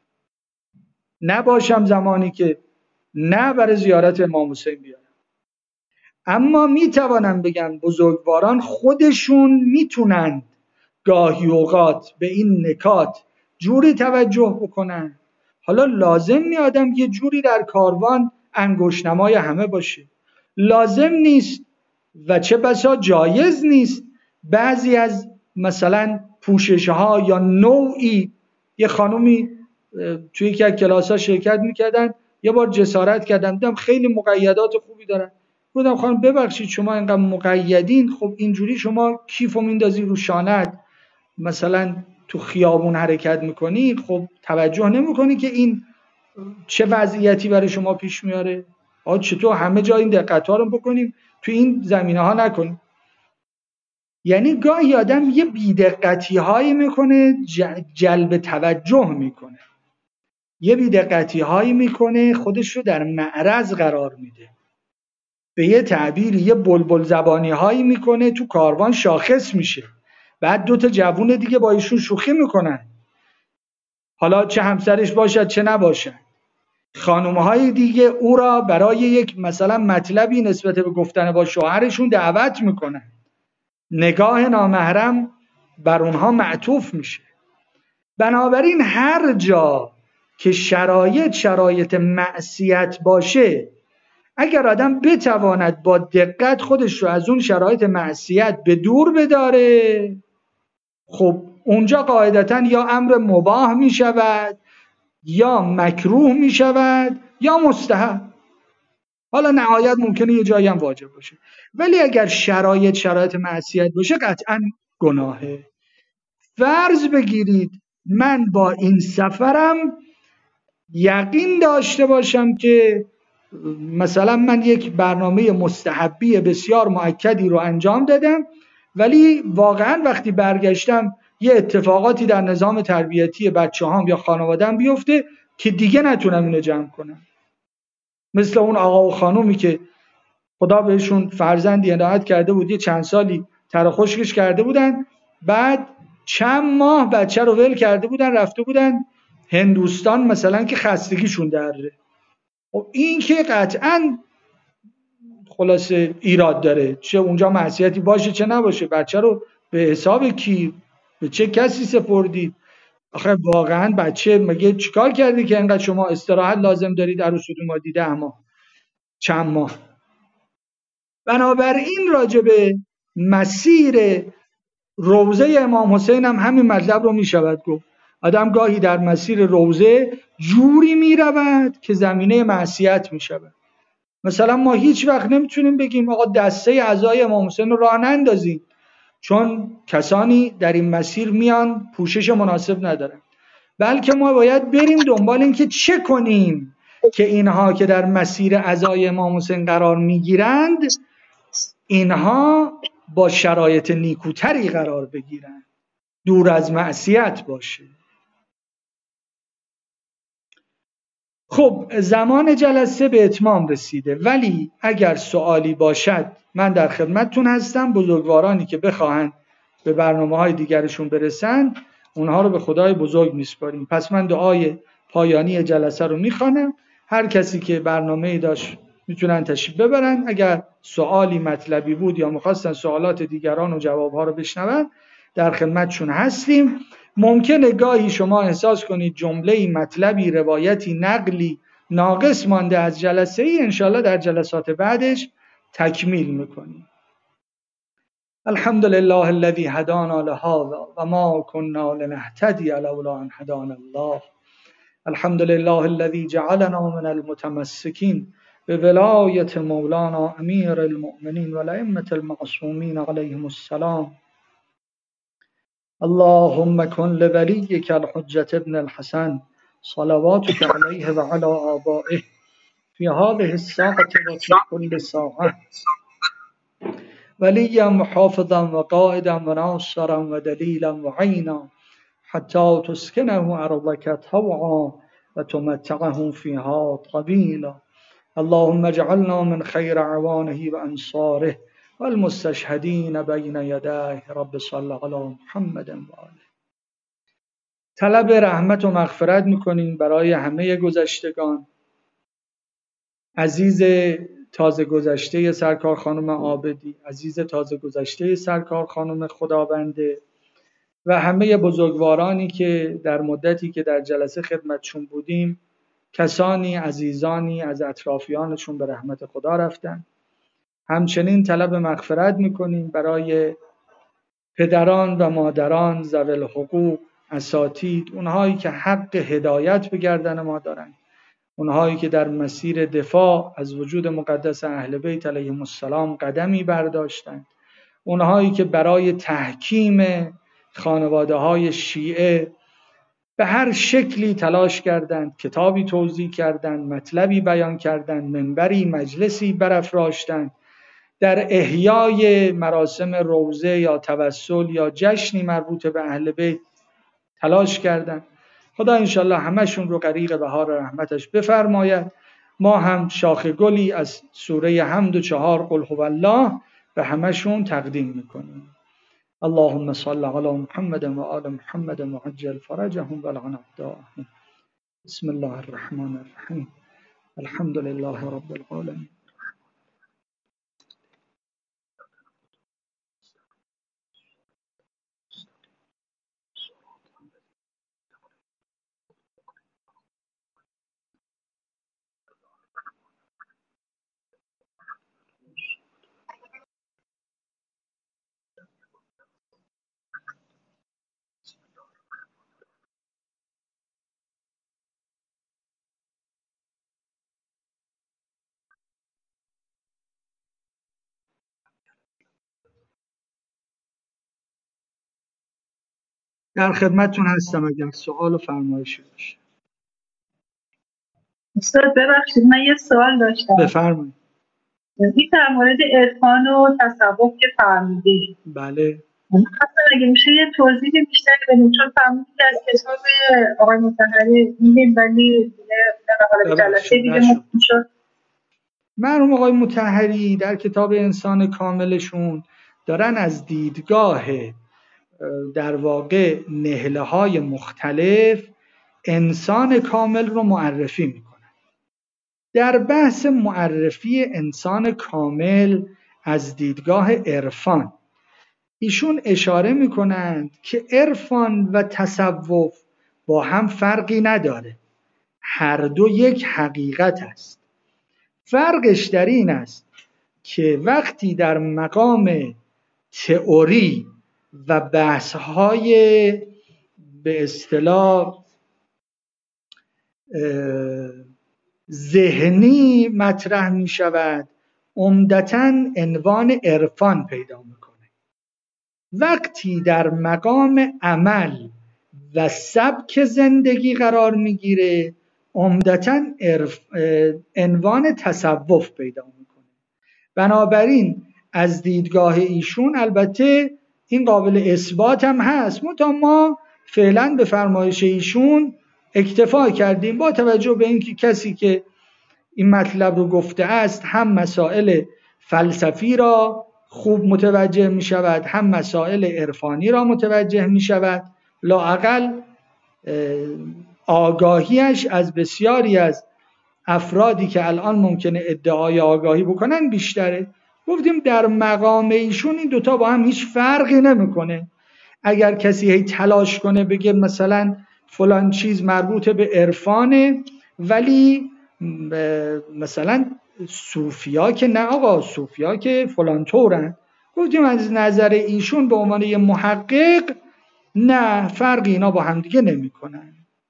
نباشم زمانی که نه برای زیارت امام حسین بیارم، اما میتوانم بگم بزرگواران خودشون میتونند گاهی اوقات به این نکات جوری توجه بکنن. حالا لازم نیست آدم یه جوری در کاروان انگشت‌نمای همه باشه، لازم نیست و چه بسا جایز نیست بعضی از مثلا پوشش‌ها یا نوعی. یه خانومی توی یکی از کلاس‌ها شرکت می‌کردن، یه بار جسارت کردم دیدم خیلی مقیدات خوبی دارن، گفتم خانم ببخشید شما اینقدر مقیدین، خب اینجوری شما کیفو میندازی رو شانت، مثلا تو خیابون حرکت میکنی، خب توجه نمیکنی که این چه وضعیتی برای شما پیش میاره؟ چطور همه جا این دقت‌ها رو بکنیم، تو این زمینه‌ها نکنیم؟ یعنی گاهی آدم یه بی‌دقتی‌هایی میکنه جلب توجه میکنه، یه بی‌دقتی‌هایی میکنه خودش رو در معرض قرار میده، به یه تعبیری یه بلبل زبانی‌هایی میکنه، تو کاروان شاخص میشه، بعد 2 تا جوون دیگه با ایشون شوخی میکنن، حالا چه همسرش باشد چه نباشد. خانم‌های دیگه او را برای یک مثلا مطلبی نسبت به گفتن با شوهرشون دعوت میکنن، نگاه نامحرم بر اونها معطوف میشه. بنابراین هر جا که شرایط معصیت باشه، اگر آدم بتواند با دقت خودش رو از اون شرایط معصیت به دور بداره، خب اونجا قاعدتاً یا امر مباح می شود، یا مکروه می شود، یا مستحب. حالا نهایت ممکنه یه جایی هم واجب باشه، ولی اگر شرایط معصیت باشه قطعا گناهه. فرض بگیرید من با این سفرم یقین داشته باشم که مثلا من یک برنامه مستحبی بسیار مؤکدی رو انجام دادم، ولی واقعا وقتی برگشتم یه اتفاقاتی در نظام تربیتی بچه هام یا خانوادم بیفته که دیگه نتونم اینو جمع کنم. مثل اون آقا و خانومی که خدا بهشون فرزندی عنایت کرده بود، یه چند سالی تر خشکش کرده بودن، بعد چند ماه بچه رو ول کرده بودن رفته بودن هندوستان مثلا که خستگیشون دره. خب این که قطعا خلاصه ایراد داره، چه اونجا معصیتی باشه چه نباشه، بچه رو به حساب کی، به چه کسی سپردید؟ آخه واقعا بچه مگه چیکار کردی که انقدر شما استراحت لازم دارید عروس ما دیده اما چند ماه. بنابراین راجب مسیر روضه امام حسین هم همین مطلب رو میشود گفت. آدم گاهی در مسیر روضه جوری میرود که زمینه معصیت میشود. مثلا ما هیچ وقت نمیتونیم بگیم آقا دسته اعضای امام حسین رو راه نندازیم، چون کسانی در این مسیر میان پوشش مناسب ندارن، بلکه ما باید بریم دنبال این که چه کنیم که اینها که در مسیر اعضای امام حسین قرار میگیرند اینها با شرایط نیکوتری قرار بگیرند، دور از معصیت باشه. خب زمان جلسه به اتمام رسیده، ولی اگر سوالی باشد من در خدمتتون هستم. بزرگوارانی که بخواهند به برنامه‌های دیگرشون برسند اونها رو به خدای بزرگ میسپاریم. پس من دعای پایانی جلسه رو میخوانم. هر کسی که برنامه‌ای داشت میتونن تشریف ببرن. اگر سوالی مطلبی بود یا میخواستن سوالات دیگران و جوابها رو بشنون در خدمتشون هستیم. ممکنه گاهی شما احساس کنید جمله‌ای، مطلبی، روایتی، نقلی ناقص مانده از جلسه ای، انشاءالله در جلسات بعدش تکمیل میکنیم. الحمد لله الذي هدانا لهذا وما كنا لنهتدي لولا ان هدانا الله. الحمد لله الذي جعلنا من المتمسكين بولاية مولانا امير المؤمنين والائمة المعصومين عليهم السلام. اللهم كن لوليك الحجة ابن الحسن صلواتك عليه وعلى آبائه في هذه الساعة وفي كل ساعة وليا محافظا وقائدا وناصرا ودليلا وعينا حتى تسكنه أرضك طوعا وتمتعه فيها طويلا. اللهم اجعلنا من خير عوانه وأنصاره والمستشهدين بين يديه. رب صل على محمد وآله. طلب رحمت و مغفرت میکنیم برای همه گذشتگان. عزیز تازه گذشته سرکار خانم عابدی، عزیز تازه گذشته سرکار خانم خدابنده و همه بزرگوارانی که در مدتی که در جلسه خدمتشون بودیم کسانی عزیزانی از اطرافیانشون به رحمت خدا رفتن. همچنین طلب مغفرت میکنیم برای پدران و مادران، ذوی الحقوق، اساتید، اونهایی که حق هدایت به گردن ما دارن، اونهایی که در مسیر دفاع از وجود مقدس اهل بیت علیهم السلام قدمی برداشتند، اونهایی که برای تحکیم خانواده های شیعه به هر شکلی تلاش کردند، کتابی توزیع کردند، مطلبی بیان کردند، منبری، مجلسی برافراشتند، در احیای مراسم روضه یا توسل یا جشنی مربوط به اهل بیت تلاش کردند. خدا انشالله همشون رو غریق بهار رحمتش بفرماید. ما هم شاخ گلی از سوره حمد و 4 قل هو الله به همشون تقدیم میکنیم. اللهم صل علی محمد و آل محمد وعجل فرجهم ولعن اعداءهم. بسم الله الرحمن الرحیم. الحمد لله رب العالمین. در خدمتتون هستم اگر سوال و فرمایشی باشه. استاد ببخشید من یه سوال داشتم. بفرمایید. این در مورد عرفان و تصوف که فرمودید، بله خواستم اگه میشه یه توضیح بیشتری بدیم، چون فرمودید که از کتاب آقای مطهری میدیم ولی در جلسه دیگه ممکن شد. مرحوم آقای مطهری در کتاب انسان کاملشون دارن از دیدگاه در واقع نهله‌های مختلف انسان کامل رو معرفی میکنن. در بحث معرفی انسان کامل از دیدگاه عرفان ایشون اشاره میکنند که عرفان و تصوف با هم فرقی نداره، هر دو یک حقیقت است. فرقش در این است که وقتی در مقام تئوری و بحث‌های به اصطلاح ذهنی مطرح می شود عمدتاً عنوان عرفان پیدا میکنه. وقتی در مقام عمل و سبک زندگی قرار میگیره عمدتاً عنوان تصوف پیدا میکنه. بنابراین از دیدگاه ایشون البته این قابل اثبات هم هست، منتها ما فعلا به فرمایش ایشون اکتفا کردیم با توجه به اینکه کسی که این مطلب رو گفته است هم مسائل فلسفی را خوب متوجه می شود، هم مسائل عرفانی را متوجه می شود، لااقل آگاهیش از بسیاری از افرادی که الان ممکنه ادعای آگاهی بکنن بیشتره. گفتیم در مقام ایشون این دوتا با هم هیچ فرقی نمیکنه. اگر کسی هی تلاش کنه بگه مثلا فلان چیز مربوط به عرفانه ولی مثلا صوفیا که نه آقا، صوفیا که فلان طورن، گفتیم از نظر ایشون به عنوان یه محقق نه فرقی اینا با هم دیگه نمیکنن.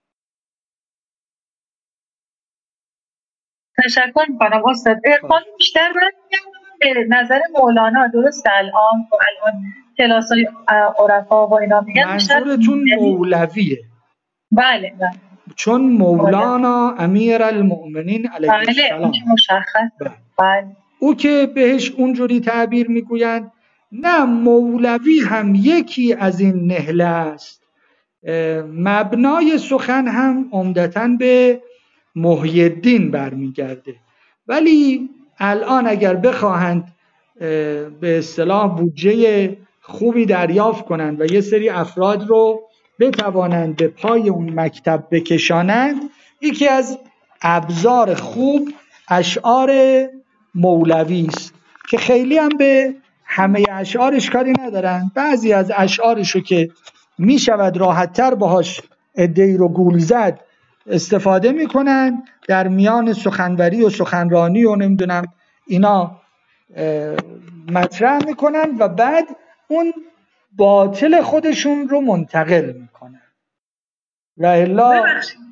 تشکر میکنم استاد. عرفان بیشتر به نظر مولانا، درست؟ الان کلاسای عرفا و اینا میگن منظورتون مولویه؟ بله بله، چون مولانا امیر المؤمنین علیه السلام مشخص. بله او که بهش اونجوری تعبیر میگویند. نه، مولوی هم یکی از این نهله است. مبنای سخن هم عمدتاً به محی الدین برمیگرده، ولی الان اگر بخواهند به اصطلاح بودجه خوبی دریافت کنند و یه سری افراد رو بتوانند به پای اون مکتب بکشانند، یکی از ابزار خوب اشعار مولوی است که خیلی هم به همه اشعارش کاری ندارن. بعضی از اشعارشو که می شود راحت‌تر باهاش عده‌ای رو گول زد استفاده میکنن، در میان سخنوری و سخنرانی و نمیدونم اینا مطرح میکنن و بعد اون باطل خودشون رو منتقل میکنن. و الا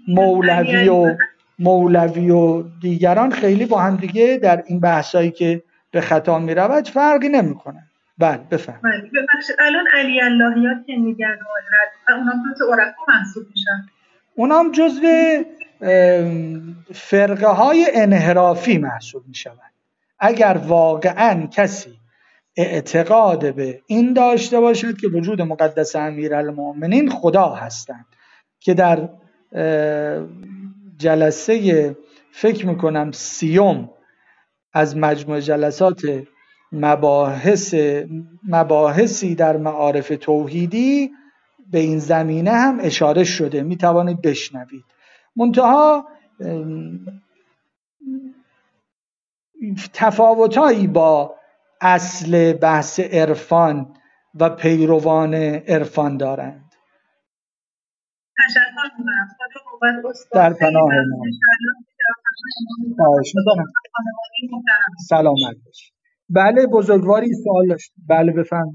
مولوی و دیگران خیلی با هم دیگه در این بحثایی که به خطا میرود فرقی نمیکنن. بله بفرمایید. ببخشید الان علی اللهیات که میگن اونام جزء عرفا محسوب میشن؟ اونام جزء فرقه های انحرافی محسوب میشوند. اگر واقعا کسی اعتقاد به این داشته باشد که وجود مقدس امیرالمؤمنین خدا هستند، که در جلسه فکر میکنم 30 از مجموع جلسات مباحثی در معارف توحیدی به این زمینه هم اشاره شده، میتوانید بشنوید. منتها تفاوتایی با اصل بحث عرفان و پیروان عرفان دارند. تشکر می‌کنم. خدا قوت استاد. در پناه ما. خواهش می‌کنم. سلامت باشید. بله بزرگواری سوال داشت. بله بفرمایید.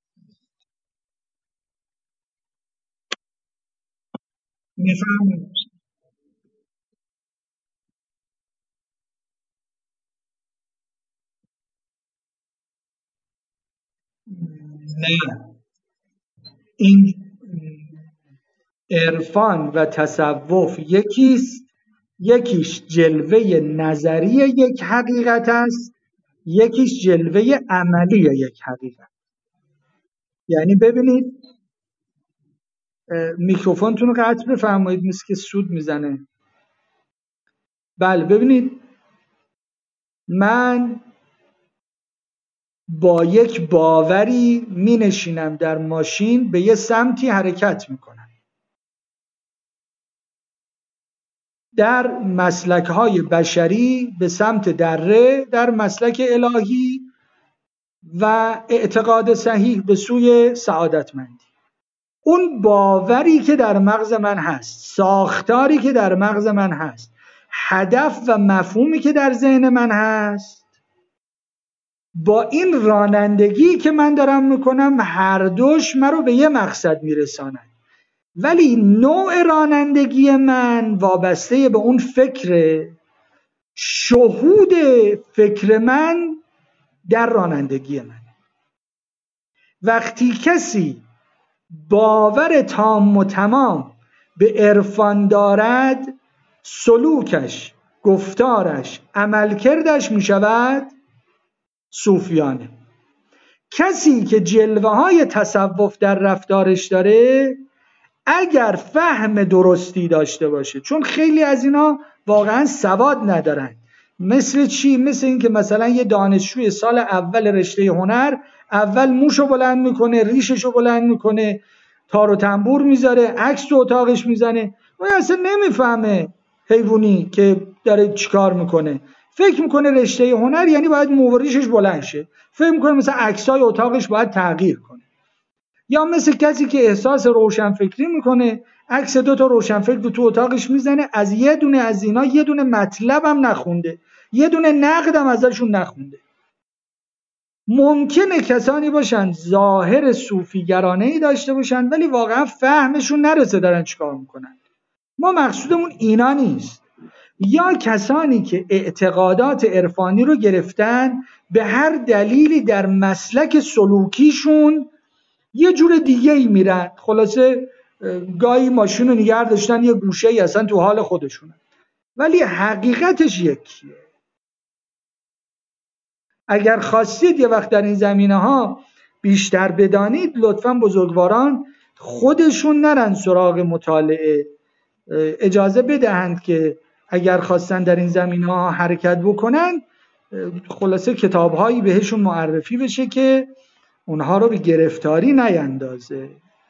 میفرمایید. نه، این عرفان و تصوف یکیست، یکیش جلوه نظری یک حقیقت است، یکیش جلوه عملی یک حقیقت. یعنی ببینید، میکروفونتون رو قطع بفرمایید، مثل که سود میزنه. بله ببینید، من با یک باوری می نشینم در ماشین، به یه سمتی حرکت می کنم. در مسلک‌های بشری به سمت دره، در مسلک الهی و اعتقاد صحیح به سوی سعادتمندی. اون باوری که در مغز من هست، ساختاری که در مغز من هست، هدف و مفهومی که در ذهن من هست، با این رانندگی که من دارم میکنم، هر دوش من رو به یه مقصد میرسانن. ولی نوع رانندگی من وابسته به اون فکر، شهود فکر من در رانندگی من. وقتی کسی باور تام و تمام به عرفان دارد، سلوکش، گفتارش، عملکردش می شود صوفیانه. کسی که جلوه های تصوف در رفتارش داره، اگر فهم درستی داشته باشه، چون خیلی از اینا واقعا سواد ندارن. مثل چی؟ مثل این که مثلا یه دانشجوی سال اول رشته هنر اول موشو بلند میکنه، ریششو بلند میکنه، تار و تنبور میذاره، عکس تو اتاقش میزنه، و اصلا نمیفهمه حیوانی که داره چیکار میکنه. فکر میکنه رشته هنر یعنی باید مو و ریشش بلند شه، فکر میکنه مثلا عکسای اتاقش باید تغییر کنه. یا مثل کسی که احساس روشنفکری میکنه، عکس 2 تا روشنفکر تو اتاقش میزنه، از یه دونه از اینا یه دونه مطلب هم نخونده، یه دونه نقد هم ازشون نخونده. ممکنه کسانی باشن ظاهر صوفیگرانه‌ای داشته باشن، ولی واقعا فهمشون نرسه دارن چیکار میکنن. ما مقصودمون اینا نیست. یا کسانی که اعتقادات عرفانی رو گرفتن، به هر دلیلی در مسلک سلوکیشون یه جور دیگه ای میرن، خلاصه گاهی ماشین رو نگه داشتن یه گوشه ای، اصلا تو حال خودشونه، ولی حقیقتش یکیه. اگر خواستید یه وقت در این زمینه ها بیشتر بدانید، لطفاً بزرگواران خودشون نرن سراغ مطالعه، اجازه بدهند که اگر خواستن در این زمینه ها حرکت بکنن، خلاصه کتاب‌هایی بهشون معرفی بشه که اونها رو به گرفتاری نیندازه.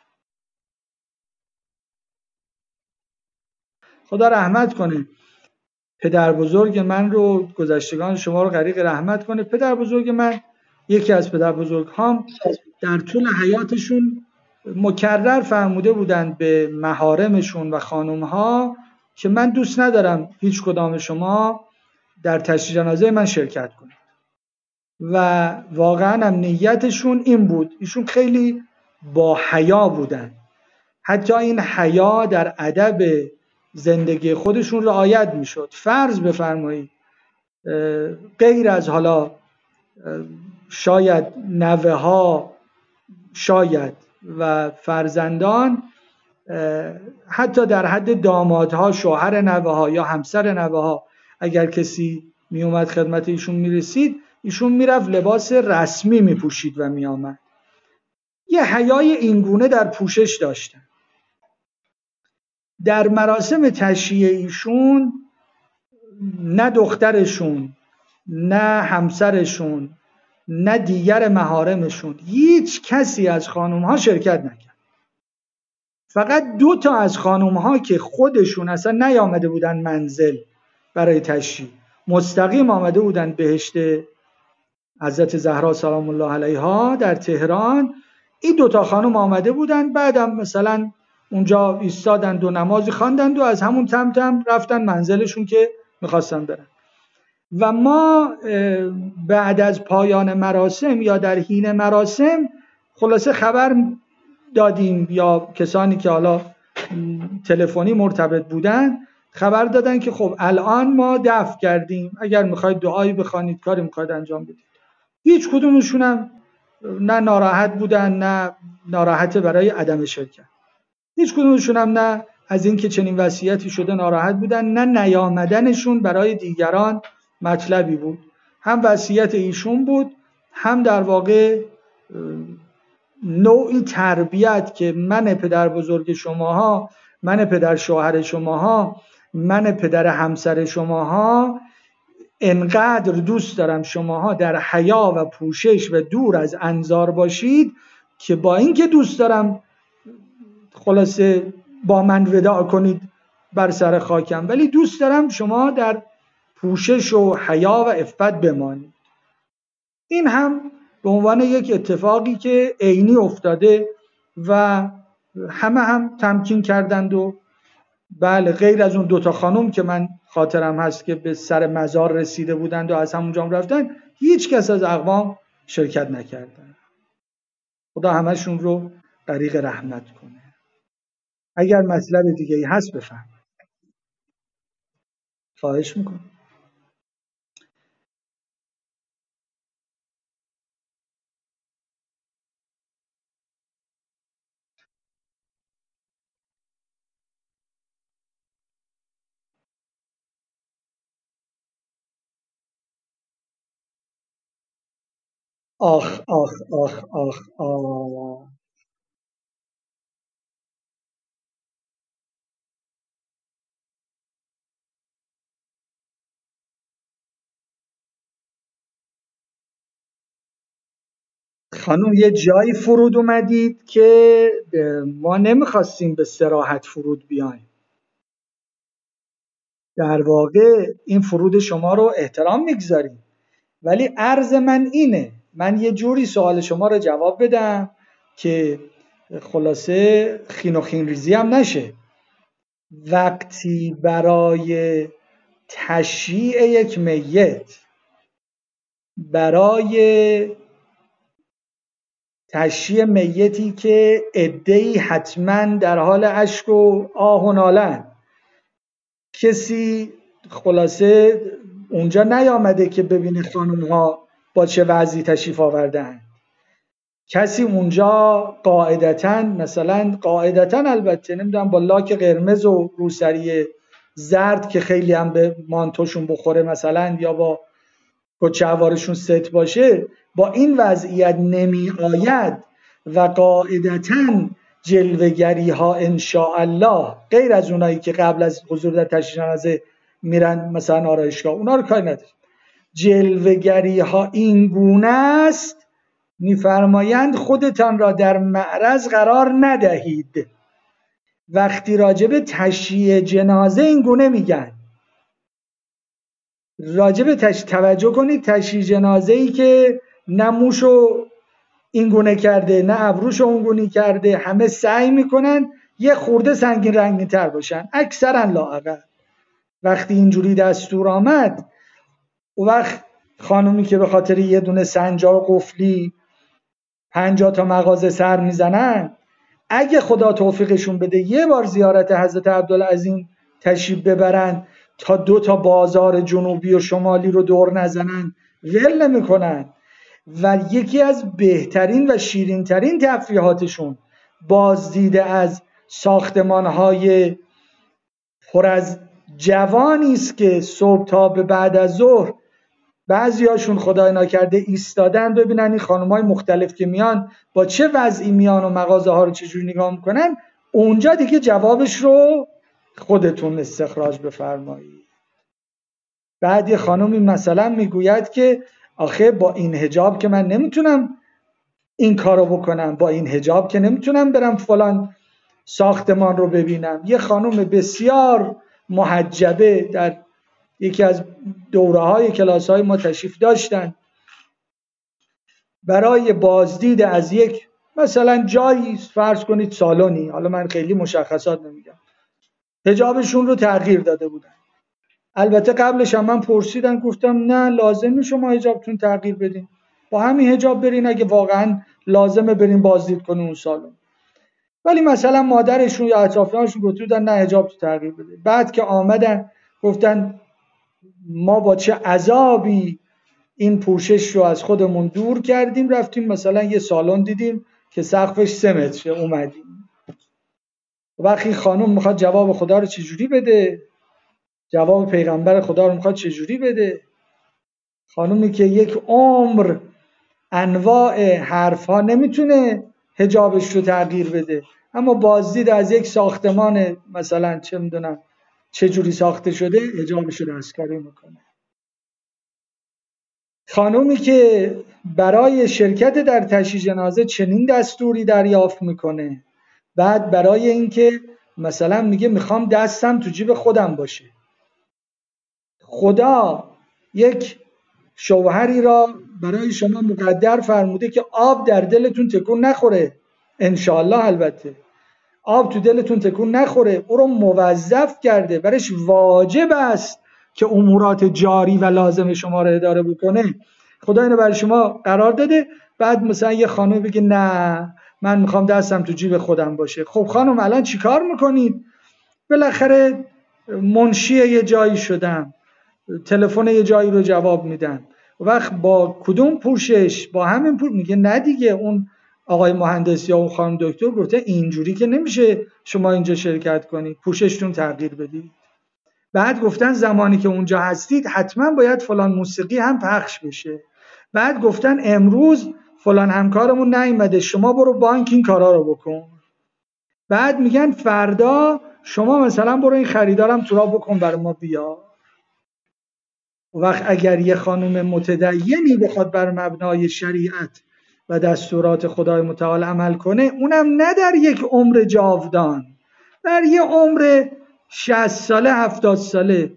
خدا رحمت کنه پدر بزرگ من رو، گذشتگان شما رو غریق رحمت کنه. پدر بزرگ من، یکی از پدر بزرگ هام، در طول حیاتشون مکرر فرموده بودند به محارمشون و خانومها که من دوست ندارم هیچ کدام شما در تشییع جنازه من شرکت کنید. و واقعا هم نیتشون این بود. ایشون خیلی با حیا بودن، حتی این حیا در ادب زندگی خودشون رعایت میشد. فرض بفرمایید غیر از حالا شاید نوه ها، شاید و فرزندان، حتی در حد دامادها، شوهر نوه ها یا همسر نوه ها، اگر کسی می اومد خدمت ایشون می رسید، ایشون می رفت لباس رسمی می پوشید و می آمد. یه حیای اینگونه در پوشش داشتن. در مراسم تشییع ایشون نه دخترشون، نه همسرشون، نه دیگر محارمشون، هیچ کسی از خانومها شرکت نکرد. فقط 2 تا از خانومها که خودشون اصلا نیامده بودن منزل برای تشییع، مستقیم آمده بودن بهشت حضرت زهرا سلام الله علیها در تهران، این 2 تا خانوم آمده بودن، بعدم مثلا اونجا ایستادن و نمازی خواندند و از همون تم رفتن منزلشون که میخواستن برن. و ما بعد از پایان مراسم یا در حین مراسم خلاصه خبر دادیم، یا کسانی که حالا تلفنی مرتبط بودن خبر دادن که خب الان ما دفن کردیم، اگر میخواید دعایی بخوانید، کاری میخواید انجام بدید. هیچ کدومشون هم نه ناراحت بودن نه ناراحت برای عدم شرکت. هیچ کدومشون هم نه از این که چنین وصیتی شده ناراحت بودن، نه نیامدنشون برای دیگران مطلبی بود. هم وصیت ایشون بود، هم در واقع نوعی تربیت که من پدر بزرگ شماها، من پدر شوهر شماها، من پدر همسر شماها انقدر دوست دارم شماها در حیا و پوشش و دور از انظار باشید که با اینکه دوست دارم خلاصه با من وداع کنید بر سر خاکم، ولی دوست دارم شما در پوشش و حیا و عفت بمانید. این هم به عنوان یک اتفاقی که عینی افتاده و همه هم تمکین کردند و بله، غیر از اون دوتا خانم که من خاطرم هست که به سر مزار رسیده بودند و از همونجا هم رفتن، هیچ کس از اقوام شرکت نکردن. خدا همشون رو غریق رحمت کنه. اگر مطلب دیگه ای هست بفهم. خواهش میکنم. آخ آخ آخ آخ آخ. خانم یه جایی فرود اومدید که ما نمیخواستیم به صراحت فرود بیایم. در واقع این فرود شما رو احترام میگذاریم، ولی عرض من اینه، من یه جوری سوال شما رو جواب بدم که خلاصه خین و خین ریزی هم نشه. وقتی برای تشییع یک میت، برای تشییع میتی که عده‌ای حتما در حال اشک و آه و نالن، کسی خلاصه اونجا نیامده که ببینه خانم ها با چه وضعی تشریف آوردن. کسی اونجا قاعدتاً، مثلا قاعدتاً البته نمیدونم با لاک قرمز و روسری زرد که خیلی هم به مانتوشون بخوره مثلا، یا با کچه‌وارشون ست باشه، با این وضعیت نمی آید و قاعدتاً جلوگری ها انشاءالله، غیر از اونایی که قبل از حضور در تشییع جنازه میرن مثلا آرایشگاه، اونا رو کاری نداره، جلوگری ها این گونه است، میفرمایند خودتان را در معرض قرار ندهید. وقتی راجب تشییع جنازه این گونه میگن، راجب توجه کنید، تشییع جنازه ای که نه موشو این گونه کرده نه ابروشو اون گونه کرده، همه سعی میکنن یه خورده سنگین رنگین تر باشن، اکثرا لااقل. وقتی اینجوری دستور آمد، اون وقت خانومی که به خاطر یه دونه سنجاق قفلی 50 تا مغازه سر میزنن، اگه خدا توفیقشون بده یه بار زیارت حضرت عبدالعظیم تشریف ببرن تا 2 تا بازار جنوبی و شمالی رو دور نزنن، ول نمیکنن. و یکی از بهترین و شیرینترین تفریحاتشون بازدید از ساختمان‌های پر از جوانی است که صبح تا به بعد از ظهر بعضیاشون خدای ناکرده ایستادن ببینن این خانم‌های مختلف که میان با چه وضعی میان و مغازه ها رو چجوری نگاه میکنن. اونجا دیگه جوابش رو خودتون استخراج بفرمایید. بعد یه خانمی مثلا میگوید که آخه با این حجاب که من نمیتونم این کارو بکنم، با این حجاب که نمیتونم برم فلان ساختمان رو ببینم. یه خانم بسیار محجبه در یکی از دوره‌های کلاس‌های ما تشریف داشتن، برای بازدید از یک مثلا جایی، فرض کنید سالونی، حالا من خیلی مشخصات نمیگم، حجابشون رو تغییر داده بودن. البته قبلش هم من پرسیدم، گفتم نه لازم شما حجابتون تغییر بدین، با همین حجاب برین اگه واقعا لازمه برین بازدید کنین اون سالن. ولی مثلا مادرشون یا اطرافیانشون گفتن نه حجاب تو تغییر بده. بعد که آمدن گفتن ما با چه عذابی این پوشش رو از خودمون دور کردیم، رفتیم مثلا یه سالن دیدیم که سقفش 3 متره، اومدیم وقتی خانم میخواد جواب خدا رو چجوری بده، جواب پیغمبر خدا رو میخواد چجوری بده؟ خانومی که یک عمر انواع حرفها نمیتونه حجابش رو تغییر بده، اما بازدید از یک ساختمان مثلا چه میدونم چه جوری ساخته شده حجابش رو دستکاری میکنه. خانومی که برای شرکت در تشییع جنازه چنین دستوری دریافت میکنه، بعد برای اینکه مثلا میگه میخوام دستم تو جیب خودم باشه، خدا یک شوهری را برای شما مقدر فرموده که آب در دلتون تکون نخوره، انشاءالله البته آب تو دلتون تکون نخوره، او رو موظف کرده، برش واجب است که امورات جاری و لازم شما رو اداره بکنه. خدا اینو برای شما قرار داده. بعد مثلا یه خانم بگه نه من میخوام دستم تو جیب خودم باشه. خب خانم الان چی کار میکنید؟ بالاخره منشی یه جایی شدم، تلفن یه جایی رو جواب میدن، وقت با کدوم پوشش؟ با همین پوش. میگه نه دیگه اون آقای مهندس یا اون خانم دکتر گفته اینجوری که نمیشه شما اینجا شرکت کنید، پوششتون تغییر بدید. بعد گفتن زمانی که اونجا هستید حتما باید فلان موسیقی هم پخش بشه. بعد گفتن امروز فلان همکارمون نیومده، شما برو بانک این کارا رو بکن. بعد میگن فردا شما مثلا برو این خریدارم تو را بکن برای ما بیا. وقت اگر یه خانم متدینی بخواد بر مبنای شریعت و دستورات خدای متعال عمل کنه، اونم نه در یک عمر جاودان، در یه عمر 60 ساله 70 ساله،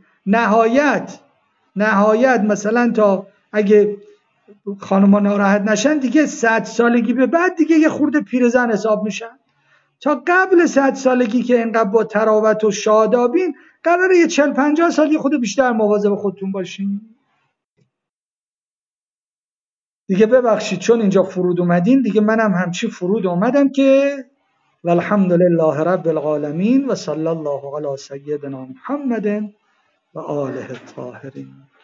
نهایت مثلا تا اگه خانم‌ها ناراحت نشن دیگه 100 سالگی به بعد دیگه یه خورده پیرزن حساب میشن. تا قبل 100 سالگی که اینقدر با تراوت و شادابین، قراره یه 40-50 سال خود بیشتر مواظب خودتون باشین. دیگه ببخشید چون اینجا فرود اومدین، دیگه منم همچی فرود اومدم که والحمدلله رب العالمین و صلی الله علی سیدنا محمد و آله الطاهرین.